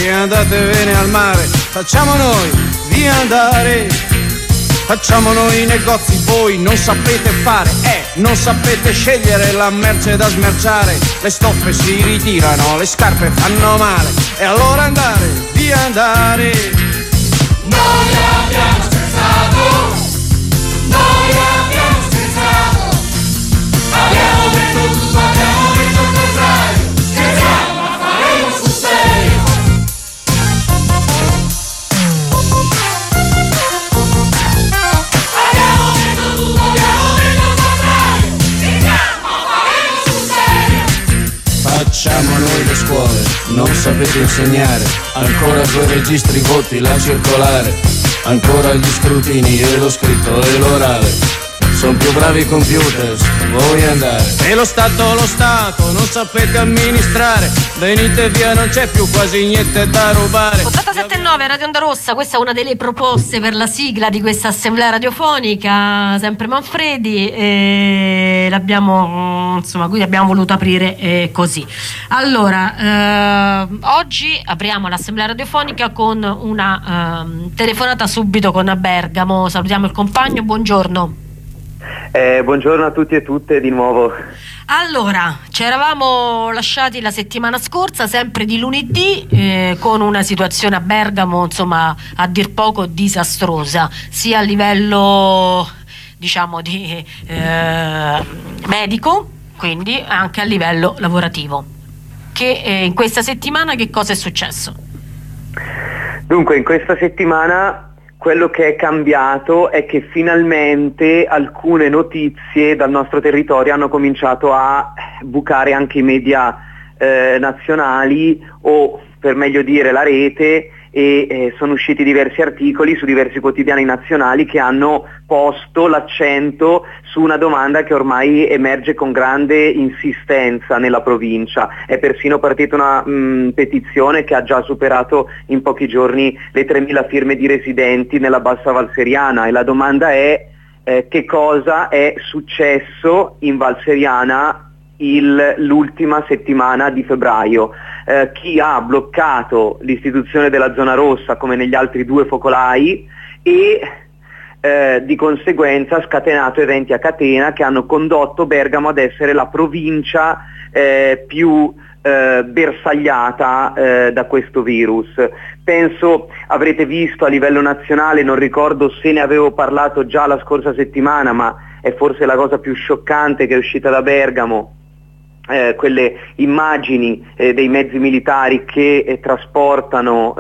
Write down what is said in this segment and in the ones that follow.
voi andatevene al mare, facciamo noi via andare. Facciamo noi i negozi, voi non sapete fare, non sapete scegliere la merce da smerciare. Le stoffe si ritirano, le scarpe fanno male, e allora andare, via andare. Noi abbiamo scherzato, noi abbiamo scherzato, abbiamo detto tutto, abbiamo detto il contrario, scherziamo ma faremo sul serio. Facciamo noi le scuole, non sapete insegnare, ancora coi registri voti la circolare, ancora gli scrutini e lo scritto e l'orale. Sono più bravi i computers, voi andare. E lo Stato, non sapete amministrare, venite via, non c'è più quasi niente da rubare. 87.9 Radio Onda Rossa, questa è una delle proposte per la sigla di questa assemblea radiofonica, sempre Manfredi, e l'abbiamo, insomma, qui abbiamo voluto aprire così. Allora, oggi apriamo l'assemblea radiofonica con una telefonata subito con Bergamo. Salutiamo il compagno, buongiorno. Buongiorno a tutti e tutte di nuovo. Allora, ci eravamo lasciati la settimana scorsa, sempre di lunedì, con una situazione a Bergamo, insomma, a dir poco disastrosa, sia a livello, diciamo, di medico, quindi anche a livello lavorativo. In questa settimana che cosa è successo? Dunque, in questa settimana quello che è cambiato è che finalmente alcune notizie dal nostro territorio hanno cominciato a bucare anche i media nazionali, o per meglio dire la rete, e sono usciti diversi articoli su diversi quotidiani nazionali che hanno posto l'accento su una domanda che ormai emerge con grande insistenza nella provincia. È persino partita una petizione che ha già superato in pochi giorni le 3.000 firme di residenti nella Bassa Valseriana, e la domanda è che cosa è successo in Valseriana l'ultima settimana di febbraio. Chi ha bloccato l'istituzione della zona rossa come negli altri due focolai e di conseguenza ha scatenato eventi a catena che hanno condotto Bergamo ad essere la provincia più bersagliata da questo virus. Penso avrete visto a livello nazionale, non ricordo se ne avevo parlato già la scorsa settimana, ma è forse la cosa più scioccante che è uscita da Bergamo, quelle immagini dei mezzi militari che trasportano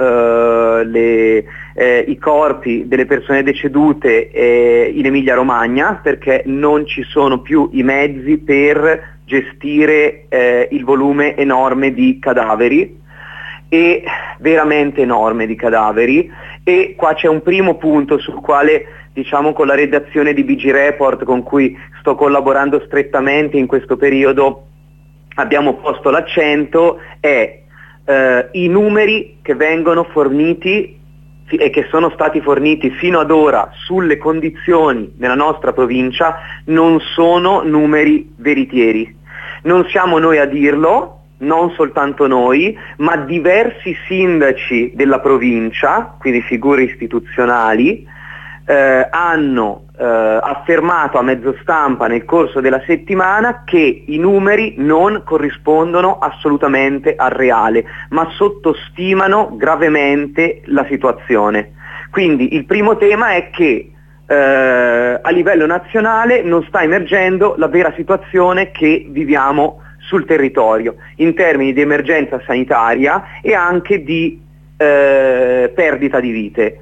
i corpi delle persone decedute in Emilia Romagna, perché non ci sono più i mezzi per gestire il volume enorme di cadaveri, e veramente enorme di cadaveri. E qua c'è un primo punto sul quale, diciamo, con la redazione di BG Report, con cui sto collaborando strettamente in questo periodo, abbiamo posto l'accento, è i numeri che vengono forniti e che sono stati forniti fino ad ora sulle condizioni nella nostra provincia non sono numeri veritieri. Non siamo noi a dirlo, non soltanto noi, ma diversi sindaci della provincia, quindi figure istituzionali, hanno affermato a mezzo stampa nel corso della settimana che i numeri non corrispondono assolutamente al reale, ma sottostimano gravemente la situazione. Quindi il primo tema è che a livello nazionale non sta emergendo la vera situazione che viviamo sul territorio, in termini di emergenza sanitaria e anche di perdita di vite.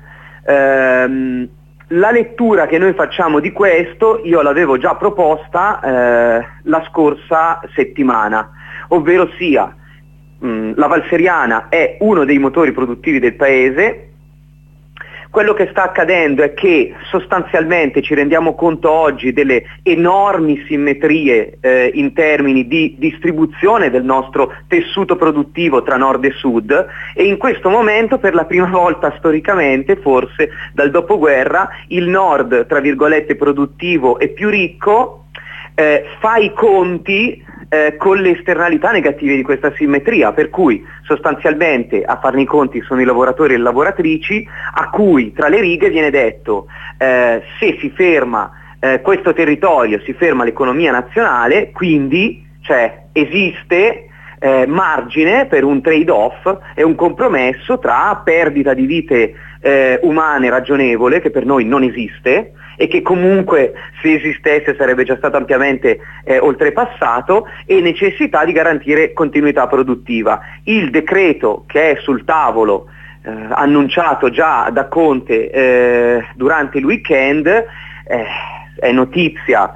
La lettura che noi facciamo di questo io l'avevo già proposta la scorsa settimana, ovvero sia la Valseriana è uno dei motori produttivi del paese. Quello che sta accadendo è che sostanzialmente ci rendiamo conto oggi delle enormi simmetrie in termini di distribuzione del nostro tessuto produttivo tra nord e sud, e in questo momento per la prima volta storicamente, forse dal dopoguerra, il nord, tra virgolette, produttivo e più ricco fa i conti con le esternalità negative di questa simmetria, per cui sostanzialmente a farne i conti sono i lavoratori e le lavoratrici, a cui tra le righe viene detto se si ferma questo territorio, si ferma l'economia nazionale, quindi esiste margine per un trade-off e un compromesso tra perdita di vite umane ragionevole, che per noi non esiste e che comunque se esistesse sarebbe già stato ampiamente oltrepassato, e necessità di garantire continuità produttiva. Il decreto che è sul tavolo, annunciato già da Conte durante il weekend, è notizia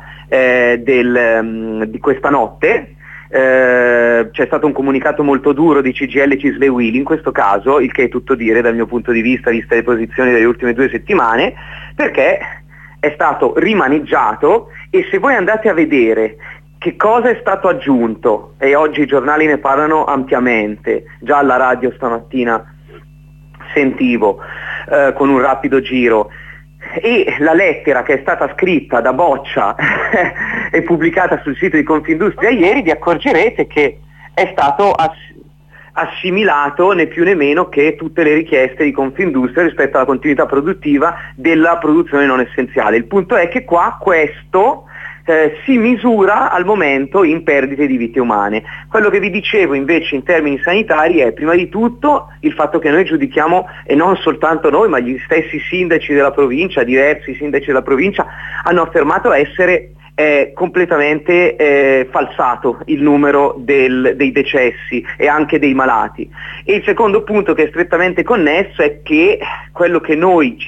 di questa notte. C'è stato un comunicato molto duro di CGIL e CISL e UIL in questo caso, il che è tutto dire dal mio punto di vista, viste le posizioni delle ultime 2 settimane, perché è stato rimaneggiato. E se voi andate a vedere che cosa è stato aggiunto, e oggi i giornali ne parlano ampiamente, già alla radio stamattina sentivo con un rapido giro, e la lettera che è stata scritta da Boccia e pubblicata sul sito di Confindustria ieri, vi accorgerete che è stato assimilato né più né meno che tutte le richieste di Confindustria rispetto alla continuità produttiva della produzione non essenziale. Il punto è che qua questo si misura al momento in perdite di vite umane. Quello che vi dicevo invece in termini sanitari è prima di tutto il fatto che noi giudichiamo, e non soltanto noi ma gli stessi sindaci della provincia, diversi sindaci della provincia hanno affermato essere completamente falsato il numero dei decessi e anche dei malati. E il secondo punto, che è strettamente connesso, è che quello che noi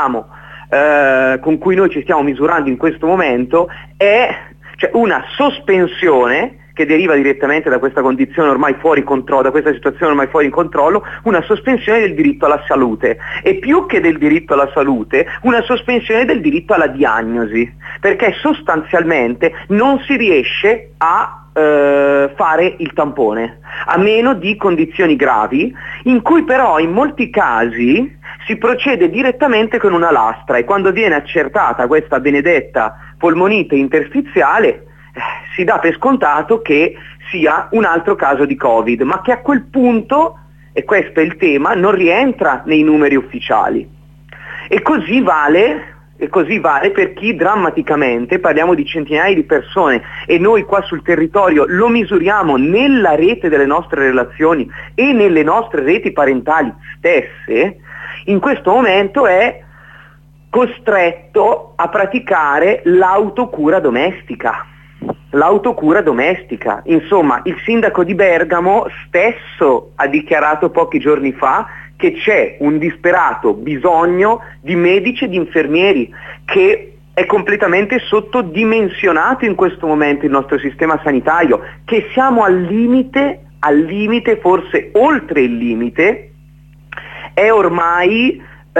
con cui noi ci stiamo misurando in questo momento è una sospensione che deriva direttamente da questa condizione ormai fuori controllo, da questa situazione ormai fuori controllo, una sospensione del diritto alla salute, e più che del diritto alla salute, una sospensione del diritto alla diagnosi, perché sostanzialmente non si riesce a fare il tampone, a meno di condizioni gravi, in cui però in molti casi si procede direttamente con una lastra, e quando viene accertata questa benedetta polmonite interstiziale si dà per scontato che sia un altro caso di Covid, ma che a quel punto, e questo è il tema, non rientra nei numeri ufficiali. E così vale per chi drammaticamente, parliamo di centinaia di persone, e noi qua sul territorio lo misuriamo nella rete delle nostre relazioni e nelle nostre reti parentali stesse, in questo momento è costretto a praticare l'autocura domestica. Insomma, il sindaco di Bergamo stesso ha dichiarato pochi giorni fa che c'è un disperato bisogno di medici e di infermieri, che è completamente sottodimensionato in questo momento il nostro sistema sanitario, che siamo al limite, forse oltre il limite. È ormai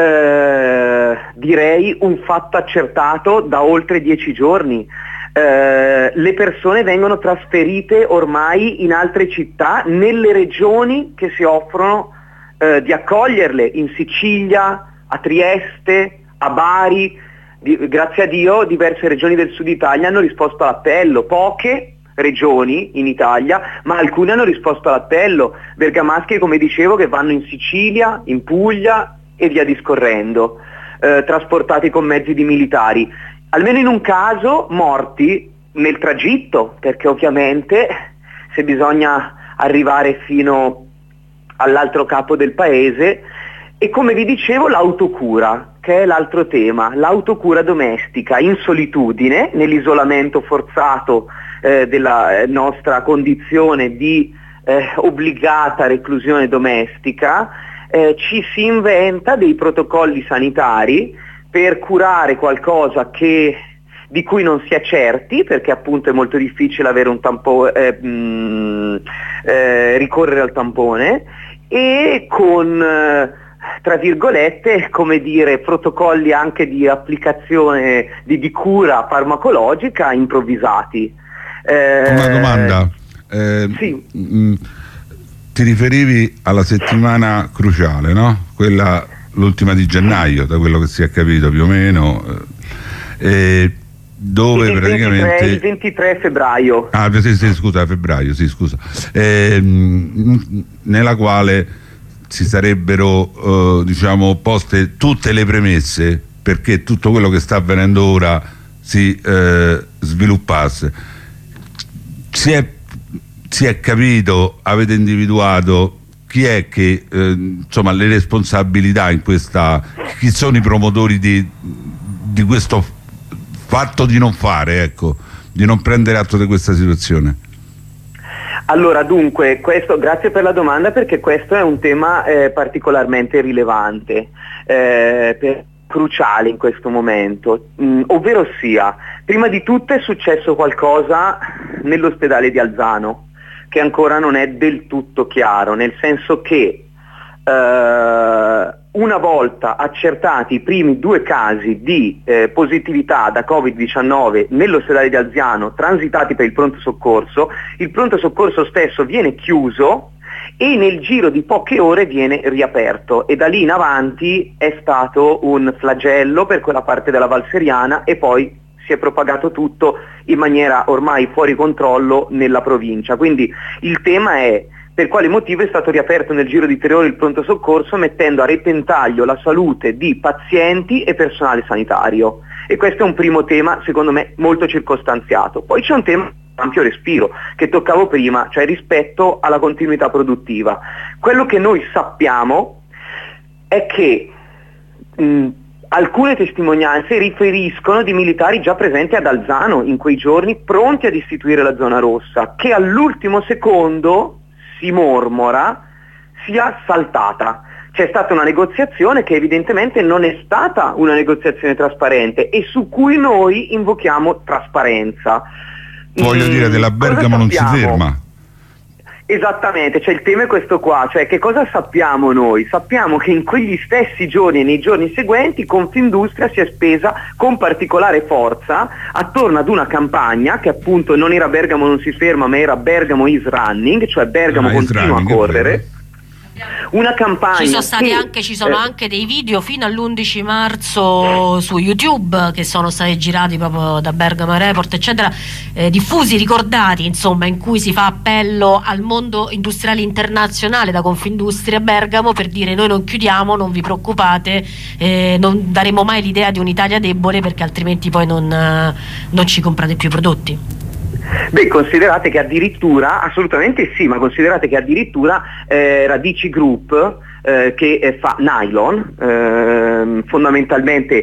direi un fatto accertato da oltre 10 giorni. Le persone vengono trasferite ormai in altre città, nelle regioni che si offrono di accoglierle, in Sicilia, a Trieste, a Bari. Grazie a Dio diverse regioni del sud Italia hanno risposto all'appello, poche regioni in Italia, ma alcune hanno risposto all'appello, bergamaschi come dicevo che vanno in Sicilia, in Puglia e via discorrendo, trasportati con mezzi di militari. Almeno in un caso morti nel tragitto, perché ovviamente se bisogna arrivare fino all'altro capo del paese. E come vi dicevo, l'autocura, che è l'altro tema, l'autocura domestica in solitudine, nell'isolamento forzato della nostra condizione di obbligata reclusione domestica, ci si inventa dei protocolli sanitari per curare qualcosa di cui non si è certi, perché appunto è molto difficile avere un tampone, ricorrere al tampone, e con tra virgolette, come dire, protocolli anche di applicazione di cura farmacologica improvvisati. Una domanda. Sì. Ti riferivi alla settimana cruciale, no? Quella l'ultima di gennaio, da quello che si è capito più o meno. dove praticamente il 23 febbraio. Sì, scusa, febbraio, sì, scusa. Nella quale si sarebbero diciamo poste tutte le premesse perché tutto quello che sta avvenendo ora si sviluppasse. Si è capito, avete individuato chi è che insomma le responsabilità in questa, chi sono i promotori di questo fatto di non fare, ecco, di non prendere atto di questa situazione? Allora, dunque, grazie per la domanda, perché questo è un tema particolarmente rilevante, cruciale in questo momento, ovvero sia, prima di tutto è successo qualcosa nell'ospedale di Alzano che ancora non è del tutto chiaro, nel senso che una volta accertati i primi 2 casi di positività da Covid-19 nell'ospedale di Alzano transitati per il pronto soccorso stesso viene chiuso e nel giro di poche ore viene riaperto, e da lì in avanti è stato un flagello per quella parte della Val Seriana e poi si è propagato tutto in maniera ormai fuori controllo nella provincia. Quindi il tema è: per quale motivo è stato riaperto nel giro di 3 ore il pronto soccorso, mettendo a repentaglio la salute di pazienti e personale sanitario? E questo è un primo tema, secondo me, molto circostanziato. Poi c'è un tema ampio respiro che toccavo prima, cioè rispetto alla continuità produttiva. Quello che noi sappiamo è che alcune testimonianze riferiscono di militari già presenti ad Alzano in quei giorni, pronti ad istituire la zona rossa, che all'ultimo secondo, si mormora, sia saltata. C'è stata una negoziazione che evidentemente non è stata una negoziazione trasparente e su cui noi invochiamo trasparenza. Voglio dire, della Bergamo non si ferma. Esattamente, cioè il tema è questo qua, cioè che cosa sappiamo noi? Sappiamo che in quegli stessi giorni e nei giorni seguenti Confindustria si è spesa con particolare forza attorno ad una campagna che appunto non era Bergamo non si ferma, ma era Bergamo is running, cioè Bergamo continua a correre. Una campagna ci sono anche dei video fino all'11 marzo su YouTube che sono stati girati proprio da Bergamo Report, eccetera, diffusi, ricordati, insomma, in cui si fa appello al mondo industriale internazionale da Confindustria Bergamo per dire: noi non chiudiamo, non vi preoccupate, non daremo mai l'idea di un'Italia debole, perché altrimenti poi non ci comprate più prodotti. Beh, considerate che addirittura, assolutamente sì, ma considerate che addirittura Radici Group, che fa nylon, fondamentalmente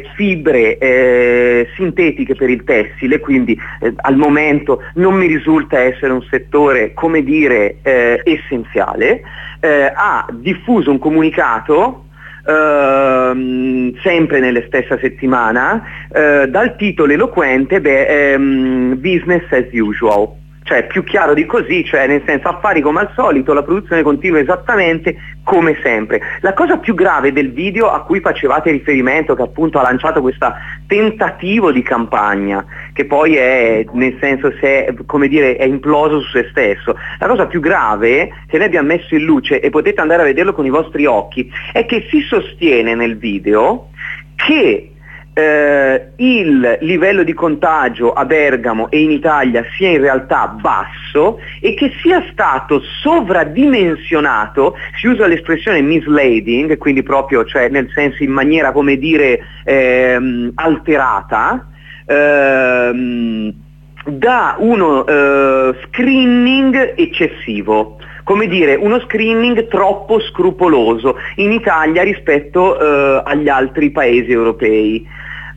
fibre sintetiche per il tessile, quindi al momento non mi risulta essere un settore, come dire, essenziale, ha diffuso un comunicato sempre nella stessa settimana dal titolo eloquente business as usual, cioè più chiaro di così, cioè nel senso affari come al solito, la produzione continua esattamente come sempre. La cosa più grave del video a cui facevate riferimento, che appunto ha lanciato questo tentativo di campagna, che poi è, nel senso, come dire, è imploso su se stesso, la cosa più grave che noi abbiamo messo in luce, e potete andare a vederlo con i vostri occhi, è che si sostiene nel video che il livello di contagio a Bergamo e in Italia sia in realtà basso e che sia stato sovradimensionato, si usa l'espressione misleading, quindi proprio, cioè nel senso in maniera, come dire, alterata, da uno screening eccessivo, come dire uno screening troppo scrupoloso in Italia rispetto agli altri paesi europei.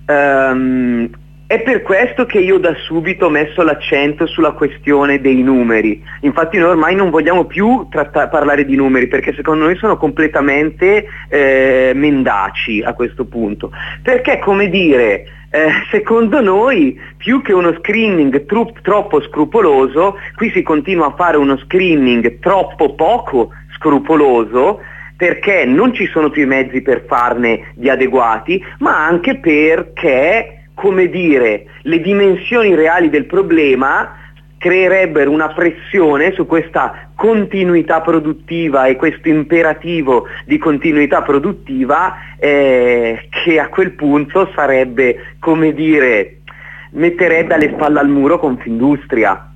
È per questo che io da subito ho messo l'accento sulla questione dei numeri. Infatti noi ormai non vogliamo più parlare di numeri, perché secondo noi sono completamente mendaci a questo punto, perché, come dire, secondo noi più che uno screening troppo scrupoloso, qui si continua a fare uno screening troppo poco scrupoloso, perché non ci sono più i mezzi per farne di adeguati, ma anche perché, come dire, le dimensioni reali del problema creerebbero una pressione su questa continuità produttiva e questo imperativo di continuità produttiva che a quel punto sarebbe, come dire, metterebbe alle spalle al muro Confindustria.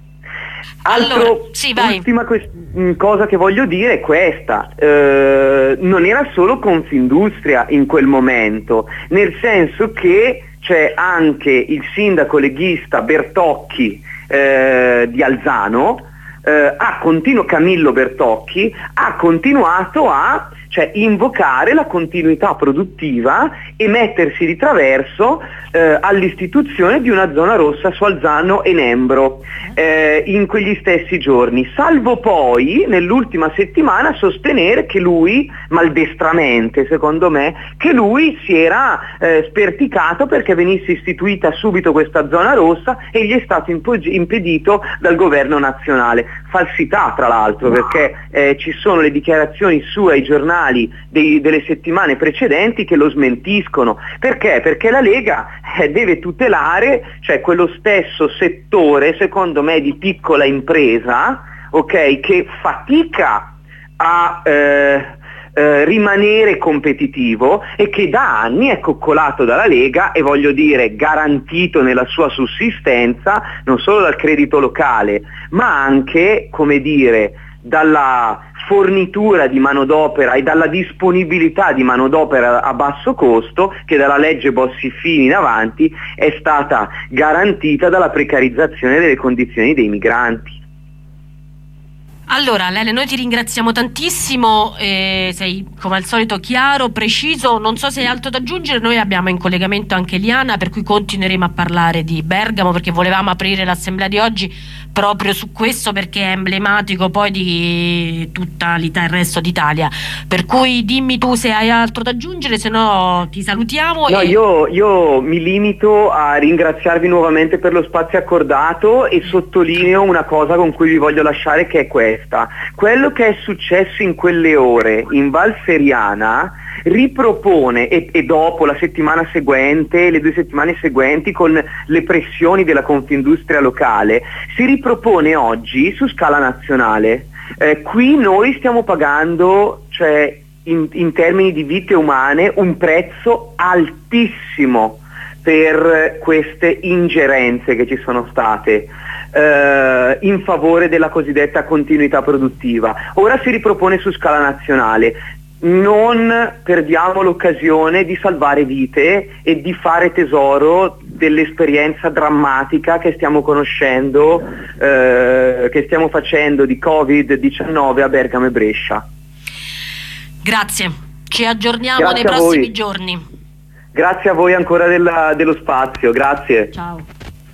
Ultima cosa che voglio dire è questa, non era solo Confindustria in quel momento, nel senso che c'è anche il sindaco leghista Bertocchi di Alzano, Camillo Bertocchi, ha continuato a invocare la continuità produttiva e mettersi di traverso all'istituzione di una zona rossa su Alzano e Nembro in quegli stessi giorni, salvo poi nell'ultima settimana sostenere che lui, maldestramente secondo me, che lui si era sperticato perché venisse istituita subito questa zona rossa e gli è stato impedito dal governo nazionale. Falsità, tra l'altro, perché ci sono le dichiarazioni sue ai giornali delle settimane precedenti che lo smentiscono. Perché? Perché la Lega deve tutelare quello stesso settore, secondo me, di piccola impresa, che fatica a rimanere competitivo e che da anni è coccolato dalla Lega e, voglio dire, garantito nella sua sussistenza non solo dal credito locale, ma anche, come dire, dalla fornitura di manodopera e dalla disponibilità di manodopera a basso costo che dalla legge Bossi-Fini in avanti è stata garantita dalla precarizzazione delle condizioni dei migranti. Allora Lele, noi ti ringraziamo tantissimo, sei come al solito chiaro, preciso, non so se hai altro da aggiungere. Noi abbiamo in collegamento anche Liana, per cui continueremo a parlare di Bergamo, perché volevamo aprire l'assemblea di oggi proprio su questo, perché è emblematico poi di tutta il resto d'Italia, per cui dimmi tu se hai altro da aggiungere, se no ti salutiamo. No, io mi limito a ringraziarvi nuovamente per lo spazio accordato e sottolineo una cosa con cui vi voglio lasciare, che è questa: quello che è successo in quelle ore in Val Seriana ripropone, e dopo la settimana seguente, le 2 settimane seguenti, con le pressioni della Confindustria locale, si ripropone oggi su scala nazionale. Qui noi stiamo pagando, in termini di vite umane, un prezzo altissimo per queste ingerenze che ci sono state in favore della cosiddetta continuità produttiva. Ora si ripropone su scala nazionale. Non perdiamo l'occasione di salvare vite e di fare tesoro dell'esperienza drammatica che stiamo conoscendo, che stiamo facendo di Covid-19 a Bergamo e Brescia. Grazie, ci aggiorniamo nei prossimi giorni. Grazie a voi ancora dello spazio, grazie. Ciao.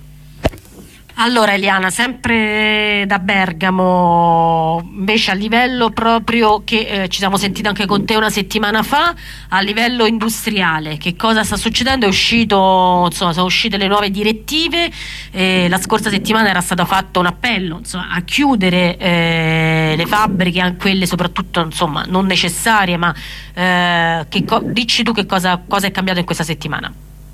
Allora Eliana, sempre da Bergamo, invece a livello proprio che ci siamo sentiti anche con te una settimana fa, a livello industriale, che cosa sta succedendo? Sono uscite le nuove direttive, la scorsa settimana era stato fatto un appello a chiudere le fabbriche, quelle soprattutto non necessarie, ma dici tu che cosa è cambiato in questa settimana?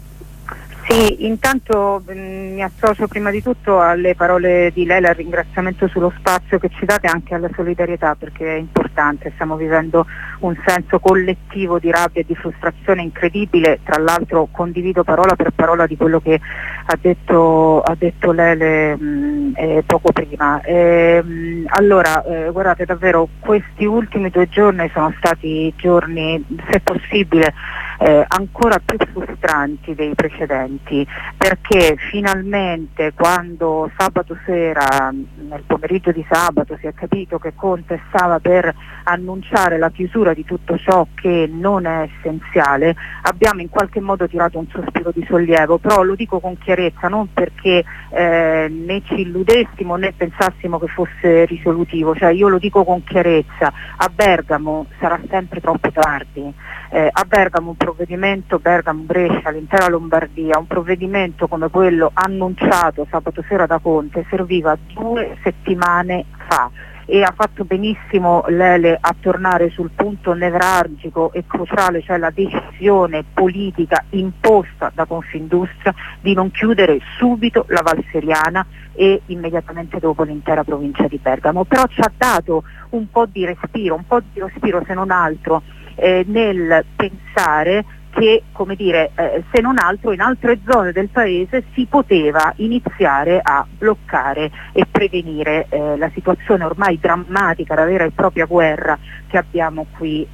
Sì, intanto mi associo prima di tutto alle parole di Lele, al ringraziamento sullo spazio che ci date, anche alla solidarietà, perché è importante. Stiamo vivendo un senso collettivo di rabbia e di frustrazione incredibile. Tra l'altro condivido parola per parola di quello che ha detto Lele poco prima. Allora, guardate, davvero questi ultimi 2 giorni sono stati giorni, se possibile, ancora più frustranti dei precedenti, perché finalmente, quando sabato sera, nel pomeriggio di sabato, si è capito che Conte stava per annunciare la chiusura di tutto ciò che non è essenziale, abbiamo in qualche modo tirato un sospiro di sollievo. Però lo dico con chiarezza, non perché né ci illudessimo né pensassimo che fosse risolutivo, io lo dico con chiarezza: a Bergamo sarà sempre troppo tardi. A Bergamo un provvedimento, Bergamo-Brescia, l'intera Lombardia, un provvedimento come quello annunciato sabato sera da Conte serviva 2 settimane fa, e ha fatto benissimo Lele a tornare sul punto nevralgico e cruciale, cioè la decisione politica imposta da Confindustria di non chiudere subito la Val Seriana e immediatamente dopo l'intera provincia di Bergamo. Però ci ha dato un po' di respiro se non altro, nel pensare che, come dire, se non altro in altre zone del paese si poteva iniziare a bloccare e prevenire la situazione ormai drammatica, la vera e propria guerra che abbiamo qui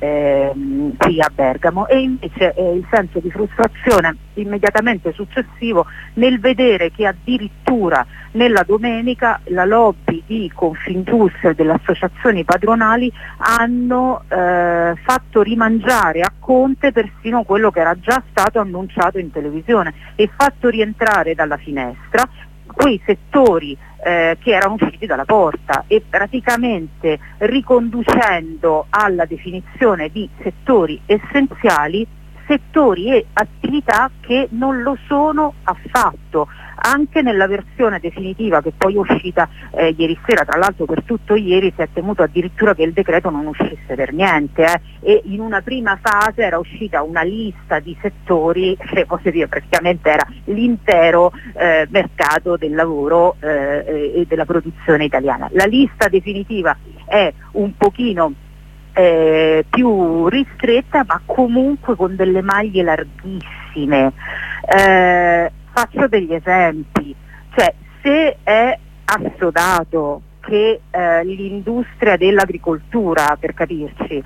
a Bergamo. E invece il senso di frustrazione immediatamente successivo nel vedere che addirittura nella domenica la lobby di Confindustria e delle associazioni padronali hanno fatto rimangiare a Conte persino quello che era già stato annunciato in televisione e fatto rientrare dalla finestra quei settori che erano usciti dalla porta, e praticamente riconducendo alla definizione di settori essenziali settori e attività che non lo sono affatto. Anche nella versione definitiva che poi è uscita ieri sera, tra l'altro per tutto ieri si è temuto addirittura che il decreto non uscisse per niente, e in una prima fase era uscita una lista di settori che, posso dire, praticamente era l'intero mercato del lavoro e della produzione italiana. La lista definitiva è un pochino più ristretta, ma comunque con delle maglie larghissime. Faccio degli esempi, cioè se è assodato che l'industria dell'agricoltura, per capirci,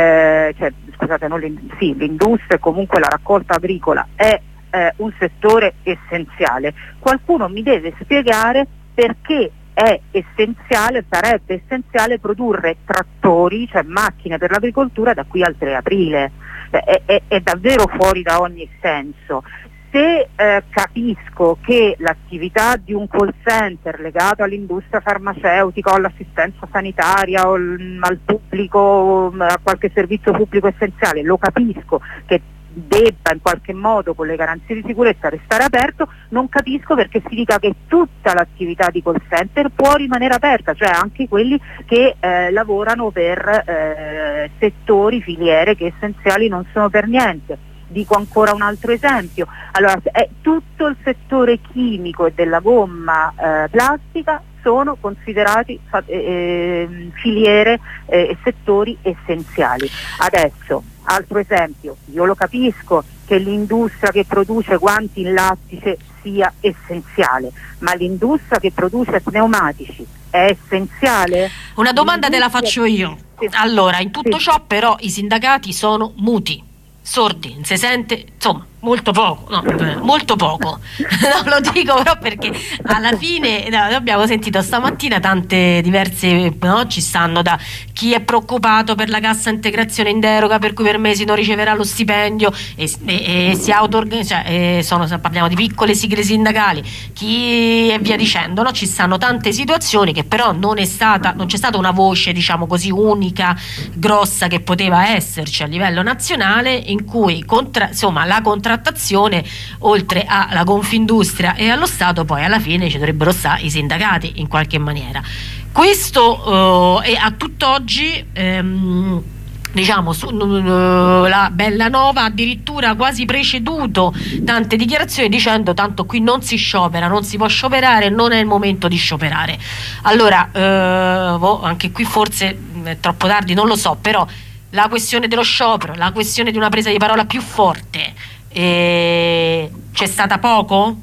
l'industria e comunque la raccolta agricola è un settore essenziale, qualcuno mi deve spiegare perché è essenziale, sarebbe essenziale produrre trattori, cioè macchine per l'agricoltura, da qui al 3 aprile. È davvero fuori da ogni senso. Se capisco che l'attività di un call center legato all'industria farmaceutica o all'assistenza sanitaria o al pubblico, a qualche servizio pubblico essenziale, lo capisco che debba in qualche modo con le garanzie di sicurezza restare aperto, non capisco perché si dica che tutta l'attività di call center può rimanere aperta, cioè anche quelli che lavorano per settori, filiere che essenziali non sono per niente. Dico ancora un altro esempio, allora tutto il settore chimico e della gomma plastica sono considerati filiere e settori essenziali. Adesso, altro esempio, io lo capisco che l'industria che produce guanti in lattice sia essenziale, ma l'industria che produce pneumatici è essenziale? Una domanda te la faccio io. Allora, in tutto ciò però i sindacati sono muti, sordi, non si sente, insomma, molto poco, molto poco. No, lo dico però perché alla fine abbiamo sentito stamattina tante diverse, ci stanno da chi è preoccupato per la cassa integrazione in deroga per cui per mesi non riceverà lo stipendio e si auto-organizza, parliamo di piccole sigle sindacali, chi e via dicendo, no? Ci stanno tante situazioni che però non c'è stata una voce, diciamo così, unica, grossa, che poteva esserci a livello nazionale, in cui la contrattazione, oltre alla Confindustria e allo Stato, poi alla fine ci dovrebbero stare i sindacati in qualche maniera. Questo è a tutt'oggi, la Bellanova addirittura quasi preceduto tante dichiarazioni dicendo tanto qui non si sciopera, non si può scioperare, non è il momento di scioperare. Allora anche qui forse è troppo tardi, non lo so, però la questione dello sciopero, la questione di una presa di parola più forte, c'è stata poco?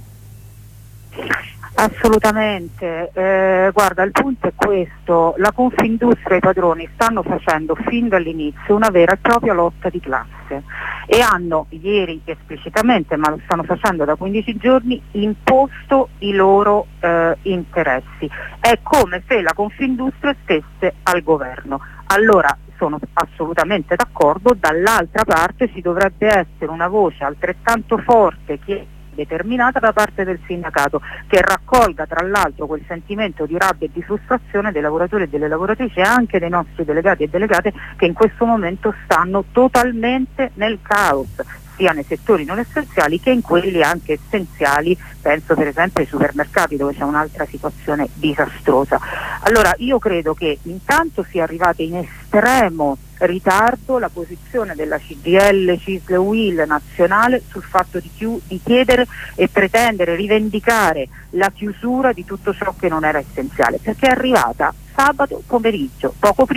Assolutamente, guarda, il punto è questo: la Confindustria e i padroni stanno facendo fin dall'inizio una vera e propria lotta di classe e hanno ieri esplicitamente, ma lo stanno facendo da 15 giorni, imposto i loro interessi. È come se la Confindustria stesse al governo. Allora, sono assolutamente d'accordo, dall'altra parte ci dovrebbe essere una voce altrettanto forte che determinata da parte del sindacato, che raccolga tra l'altro quel sentimento di rabbia e di frustrazione dei lavoratori e delle lavoratrici e anche dei nostri delegati e delegate che in questo momento stanno totalmente nel caos, sia nei settori non essenziali che in quelli anche essenziali, penso per esempio ai supermercati dove c'è un'altra situazione disastrosa. Allora io credo che intanto sia arrivata in estremo ritardo la posizione della CGIL, CISL e UIL nazionale sul fatto di chiedere e pretendere, rivendicare la chiusura di tutto ciò che non era essenziale, perché è arrivata sabato pomeriggio,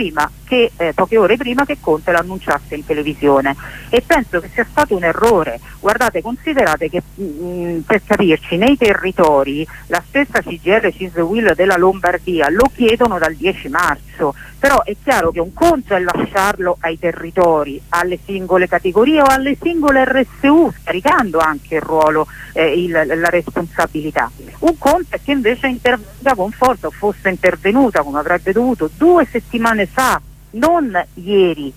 poche ore prima che Conte lo annunciasse in televisione, e penso che sia stato un errore. Guardate, considerate che per capirci, nei territori la stessa CGIL CISL-UIL della Lombardia lo chiedono dal 10 marzo, però è chiaro che un conto è lasciarlo ai territori, alle singole categorie o alle singole RSU, scaricando anche il ruolo, la responsabilità. Un conto è che invece intervenga con forza, o fosse intervenuta come avrebbe dovuto 2 settimane fa, non ieri,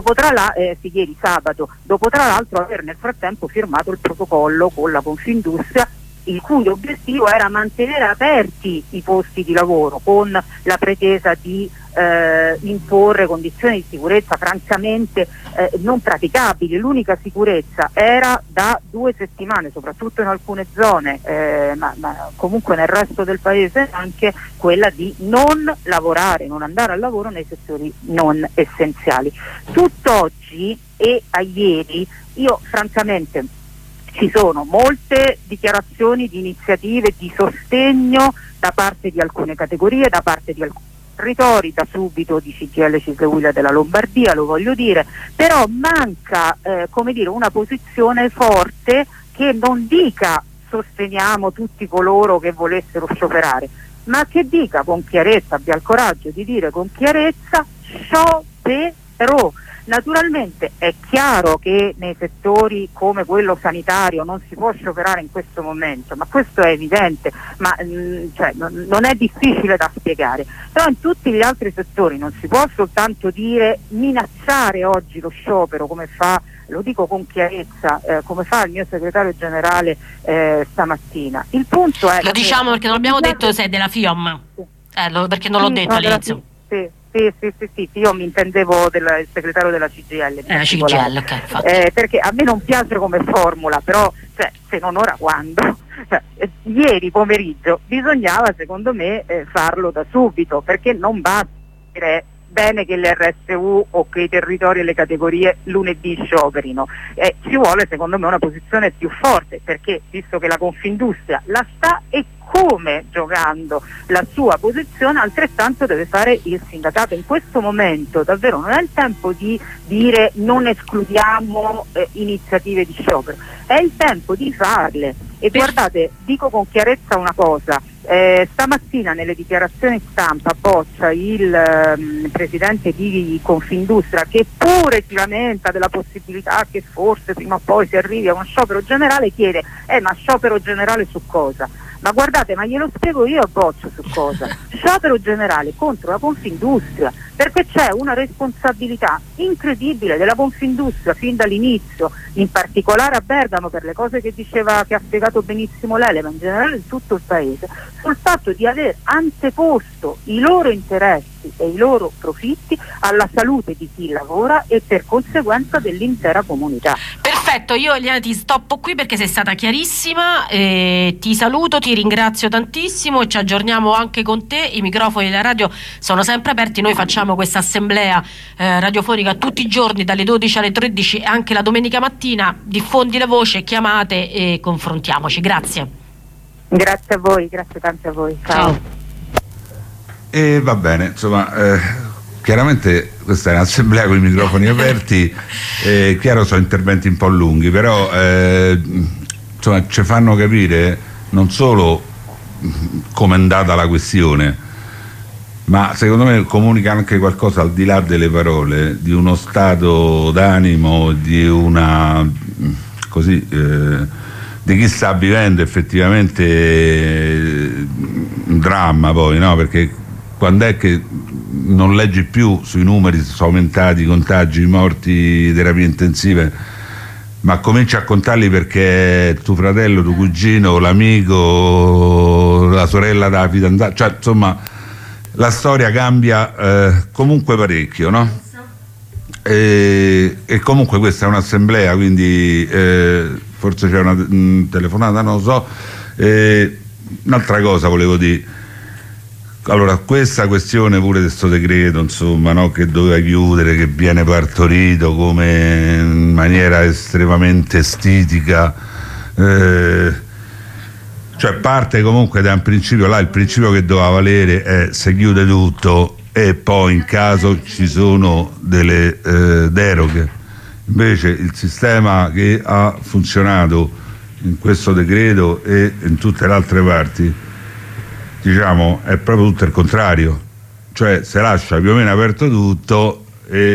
ieri sabato, dopo tra l'altro aver nel frattempo firmato il protocollo con la Confindustria, il cui obiettivo era mantenere aperti i posti di lavoro, con la pretesa di imporre condizioni di sicurezza francamente non praticabili. L'unica sicurezza era da 2 settimane, soprattutto in alcune zone, ma comunque nel resto del paese, anche quella di non lavorare, non andare al lavoro nei settori non essenziali. Tutt'oggi e a ieri, io francamente, ci sono molte dichiarazioni di iniziative di sostegno da parte di alcune categorie, da parte di alcuni territori, da subito di CGIL CISL-UIL della Lombardia, lo voglio dire, però manca una posizione forte che non dica sosteniamo tutti coloro che volessero scioperare, ma che dica con chiarezza, abbia il coraggio di dire con chiarezza sciopero. Naturalmente è chiaro che nei settori come quello sanitario non si può scioperare in questo momento, ma questo è evidente, ma non è difficile da spiegare, però in tutti gli altri settori non si può soltanto dire, minacciare oggi lo sciopero, come fa, lo dico con chiarezza, come fa il mio segretario generale stamattina. Il punto è... Lo diciamo perché non abbiamo detto se è della FIOM, perché non l'ho detto all'inizio. Sì, io mi intendevo del segretario della CGIL. CGIL, ok. Perché a me non piace come formula, però se non ora quando? Ieri pomeriggio bisognava, secondo me, farlo da subito, perché non basta dire bene che le RSU o che i territori e le categorie lunedì scioperino, ci vuole secondo me una posizione più forte, perché visto che la Confindustria la sta e come giocando la sua posizione, altrettanto deve fare il sindacato. In questo momento davvero non è il tempo di dire non escludiamo iniziative di sciopero, è il tempo di farle. E guardate, dico con chiarezza una cosa, stamattina nelle dichiarazioni stampa Boccia, il presidente di Confindustria, che pure si lamenta della possibilità che forse prima o poi si arrivi a uno sciopero generale, chiede ma sciopero generale su cosa? Ma guardate, ma glielo spiego io a Boccia su cosa. Sciopero generale contro la Confindustria, perché c'è una responsabilità incredibile della Confindustria fin dall'inizio, in particolare a Bergamo, per le cose che diceva, che ha spiegato benissimo lei, ma in generale in tutto il paese, sul fatto di aver anteposto i loro interessi e i loro profitti alla salute di chi lavora e per conseguenza dell'intera comunità. Perfetto, io Eliana ti stoppo qui perché sei stata chiarissima, ti saluto, ti ringrazio tantissimo e ci aggiorniamo anche con te. I microfoni della radio sono sempre aperti, noi facciamo questa assemblea radiofonica tutti i giorni dalle 12 alle 13 e anche la domenica mattina. Diffondi la voce, chiamate e confrontiamoci. Grazie. Grazie a voi, grazie tante a voi. Ciao. E va bene, insomma, chiaramente questa è un'assemblea con i microfoni aperti, chiaro sono interventi un po' lunghi, però insomma ci fanno capire non solo come è andata la questione, ma secondo me comunica anche qualcosa al di là delle parole, di uno stato d'animo, di una così di chi sta vivendo effettivamente un dramma, poi, no? Perché quando è che non leggi più sui numeri, sono aumentati i contagi, i morti, terapie intensive, ma cominci a contarli perché tuo fratello, tuo cugino, l'amico, la sorella della fidanzata, cioè insomma la storia cambia comunque parecchio, no? E comunque questa è un'assemblea, quindi forse c'è una telefonata, non lo so. Un'altra cosa volevo dire, allora questa questione pure di questo decreto, insomma, no, che doveva chiudere, che viene partorito come in maniera estremamente estetica, Cioè parte comunque da un principio, là il principio che doveva valere è se chiude tutto e poi in caso ci sono delle deroghe. Invece il sistema che ha funzionato in questo decreto e in tutte le altre parti, diciamo, è proprio tutto il contrario, cioè si lascia più o meno aperto tutto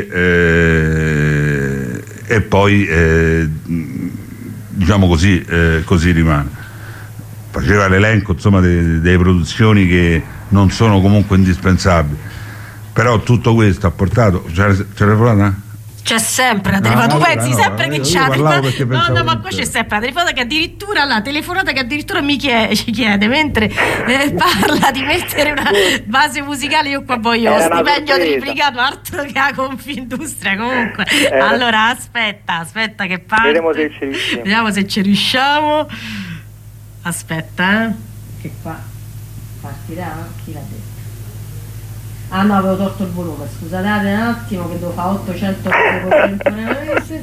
e poi diciamo così rimane. Faceva l'elenco, insomma, delle produzioni che non sono comunque indispensabili, però tutto questo ha portato. C'era parlata? C'è sempre la telefonata, tu pensi sempre che c'è la telefonata? No, ma qua c'è sempre la telefonata che addirittura ci chiede mentre parla di mettere una base musicale. Io qua voglio lo stipendio triplicato, altro che la Confindustria. Comunque, allora aspetta che parte. Vediamo se ci riusciamo. Aspetta, che qua partirà. Chi l'ha detto? Ah no, avevo tolto il volume, scusate un attimo che devo fare 800 contemporaneamente.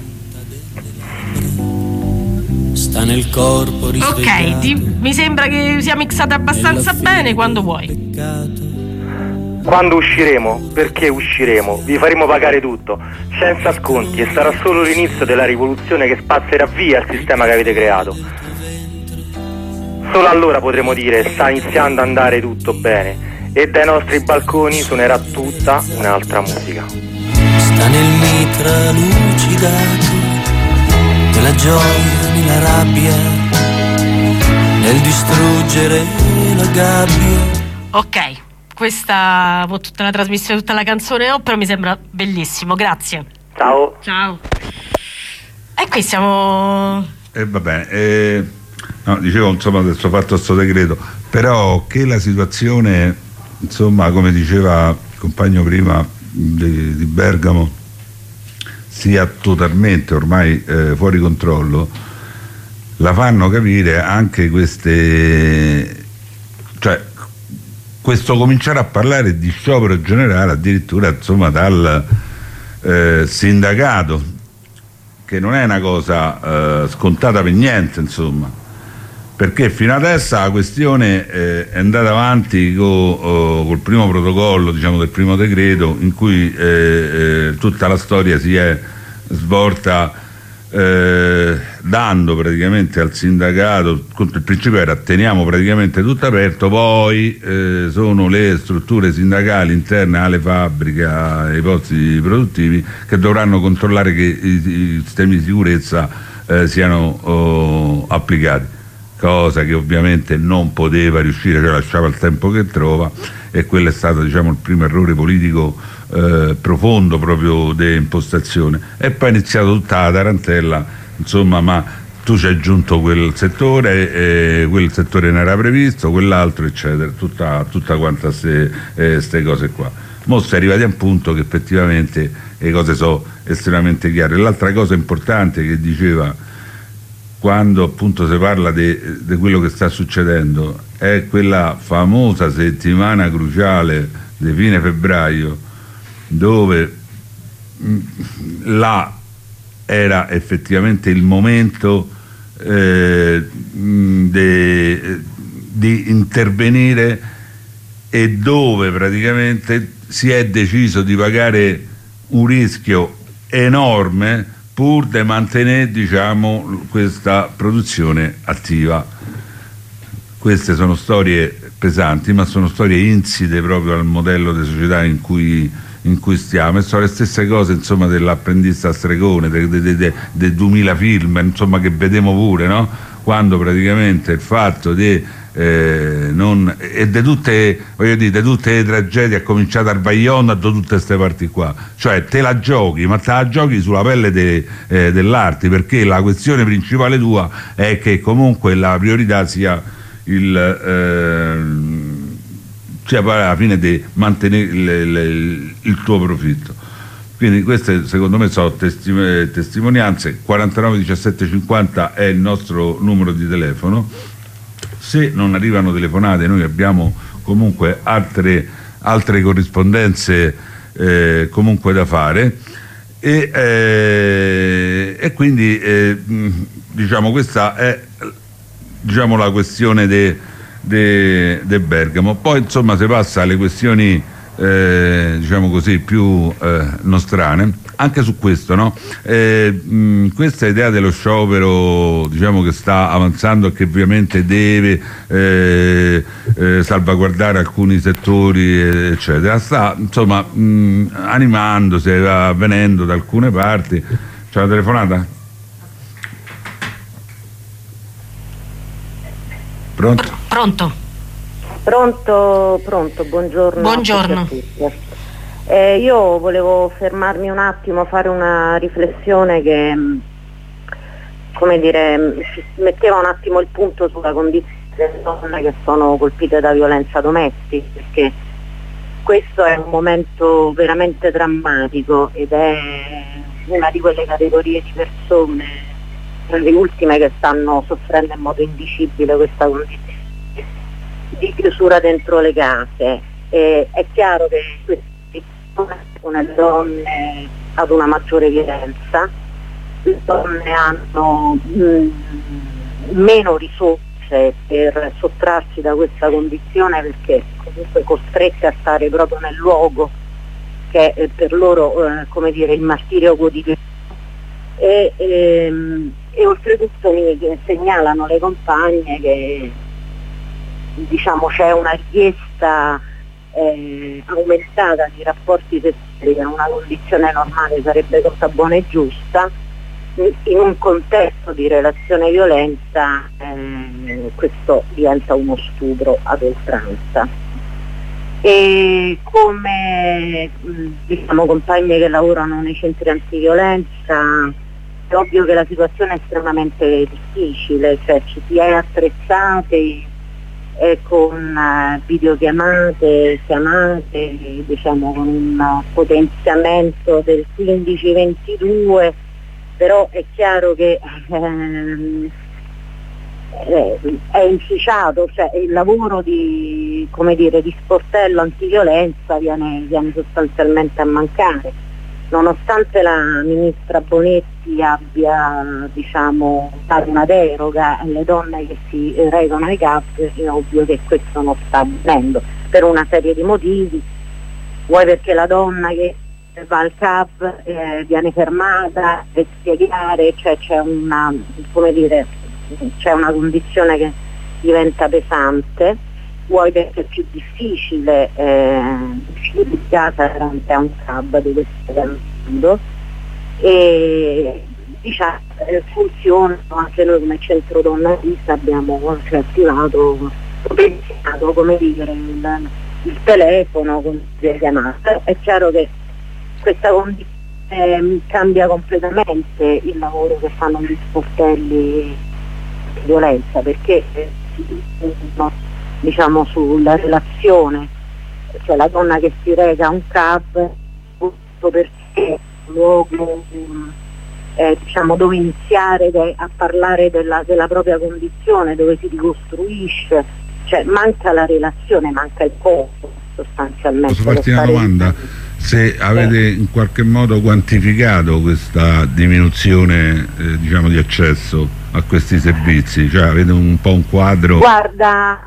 Sta nel corpo risvegliato. Ok, mi sembra che sia mixata abbastanza bene. Quando vuoi. Quando usciremo, perché usciremo, vi faremo pagare tutto, senza sconti, e sarà solo l'inizio della rivoluzione che spazzerà via il sistema che avete creato. Solo allora potremo dire sta iniziando ad andare tutto bene, e dai nostri balconi suonerà tutta un'altra musica. Sta nel mitra lucidato, nella gioia, nella rabbia, nel distruggere la gabbia. Ok, questa tutta la trasmissione, tutta la canzone però mi sembra bellissimo, grazie. Ciao. E qui siamo. Va bene, no, dicevo, insomma, adesso fatto questo decreto, però che la situazione, insomma, come diceva il compagno prima di Bergamo, sia totalmente ormai fuori controllo, la fanno capire anche questo cominciare a parlare di sciopero generale addirittura, insomma, dal sindacato, che non è una cosa scontata per niente, insomma, perché fino adesso la questione è andata avanti col primo protocollo, diciamo, del primo decreto, in cui tutta la storia si è svolta dando praticamente al sindacato, il principio era teniamo praticamente tutto aperto, poi sono le strutture sindacali interne alle fabbriche, ai posti produttivi, che dovranno controllare che i sistemi di sicurezza siano applicati, cosa che ovviamente non poteva riuscire, cioè lasciava il tempo che trova, e quello è stato, diciamo, il primo errore politico profondo proprio di impostazione. E poi è iniziata tutta la tarantella, insomma, ma tu ci hai aggiunto quel settore, quel settore non era previsto, quell'altro, eccetera, tutta quanta queste cose qua. Mo' si è arrivati a un punto che effettivamente le cose sono estremamente chiare. L'altra cosa importante che diceva, quando appunto si parla di quello che sta succedendo, è quella famosa settimana cruciale di fine febbraio, dove là era effettivamente il momento di intervenire, e dove praticamente si è deciso di pagare un rischio enorme pur di mantenere, diciamo, questa produzione attiva. Queste sono storie pesanti, ma sono storie insite proprio al modello di società in cui stiamo, e sono le stesse cose, insomma, dell'apprendista stregone, dei 2000 film, insomma, che vediamo pure, no? Quando praticamente il fatto di e di tutte le tragedie, a cominciare dal Vajont, da tutte queste parti qua, cioè te la giochi, ma te la giochi sulla pelle dell'arte, perché la questione principale tua è che comunque la priorità sia cioè alla fine di mantenere il tuo profitto. Quindi queste secondo me sono testimonianze. 49 17 50 è il nostro numero di telefono. Se non arrivano telefonate, noi abbiamo comunque altre corrispondenze comunque da fare, e quindi diciamo questa è diciamo la questione de Bergamo. Poi insomma si passa alle questioni diciamo così più nostrane. Anche su questo, no? Questa idea dello sciopero, diciamo, che sta avanzando e che ovviamente deve salvaguardare alcuni settori, eccetera, sta insomma animandosi, avvenendo da alcune parti. C'è una telefonata? Pronto? Pronto, buongiorno. Buongiorno. Io volevo fermarmi un attimo, fare una riflessione che, come dire, metteva un attimo il punto sulla condizione delle donne che sono colpite da violenza domestica, perché questo è un momento veramente drammatico ed è una di quelle categorie di persone, le ultime, che stanno soffrendo in modo indicibile questa condizione di chiusura dentro le case. È chiaro che queste persone, le donne, ad una maggiore violenza, le donne hanno meno risorse per sottrarsi da questa condizione, perché comunque costrette a stare proprio nel luogo che è per loro come dire, il martirio quotidiano. E oltretutto mi segnalano le compagne che, diciamo, c'è una richiesta aumentata di rapporti sessuali, che in una condizione normale sarebbe cosa buona e giusta. In un contesto di relazione violenta questo diventa uno stupro ad oltranza. E come, diciamo, compagne che lavorano nei centri antiviolenza, è ovvio che la situazione è estremamente difficile, cioè ci si è attrezzati con videochiamate, chiamate, diciamo, con un potenziamento del 15-22, però è chiaro che è inficiato, cioè il lavoro di, come dire, di sportello antiviolenza viene sostanzialmente a mancare. Nonostante la ministra Bonetti abbia, diciamo, dato una deroga alle donne che si recano ai CAV, è ovvio che questo non sta avvenendo per una serie di motivi. Vuoi perché la donna che va al CAV viene fermata per spiegare, cioè c'è una, come dire, c'è una condizione che diventa pesante. Vuoi perché è più difficile uscire di casa davanti a un CAV dove stai andando, e diciamo funzionano. Anche noi come centro donna Vista abbiamo attivato, potenziato, come dire, il telefono con le chiamate. È chiaro che questa condizione cambia completamente il lavoro che fanno gli sportelli di violenza, perché diciamo sulla relazione, cioè la donna che si reca a un CAV perché è un luogo diciamo dove iniziare a parlare della propria condizione, dove si ricostruisce, cioè manca la relazione, manca il corpo sostanzialmente. Posso farti una domanda? Se avete in qualche modo quantificato questa diminuzione diciamo di accesso a questi servizi, cioè avete un po' un quadro? Guarda,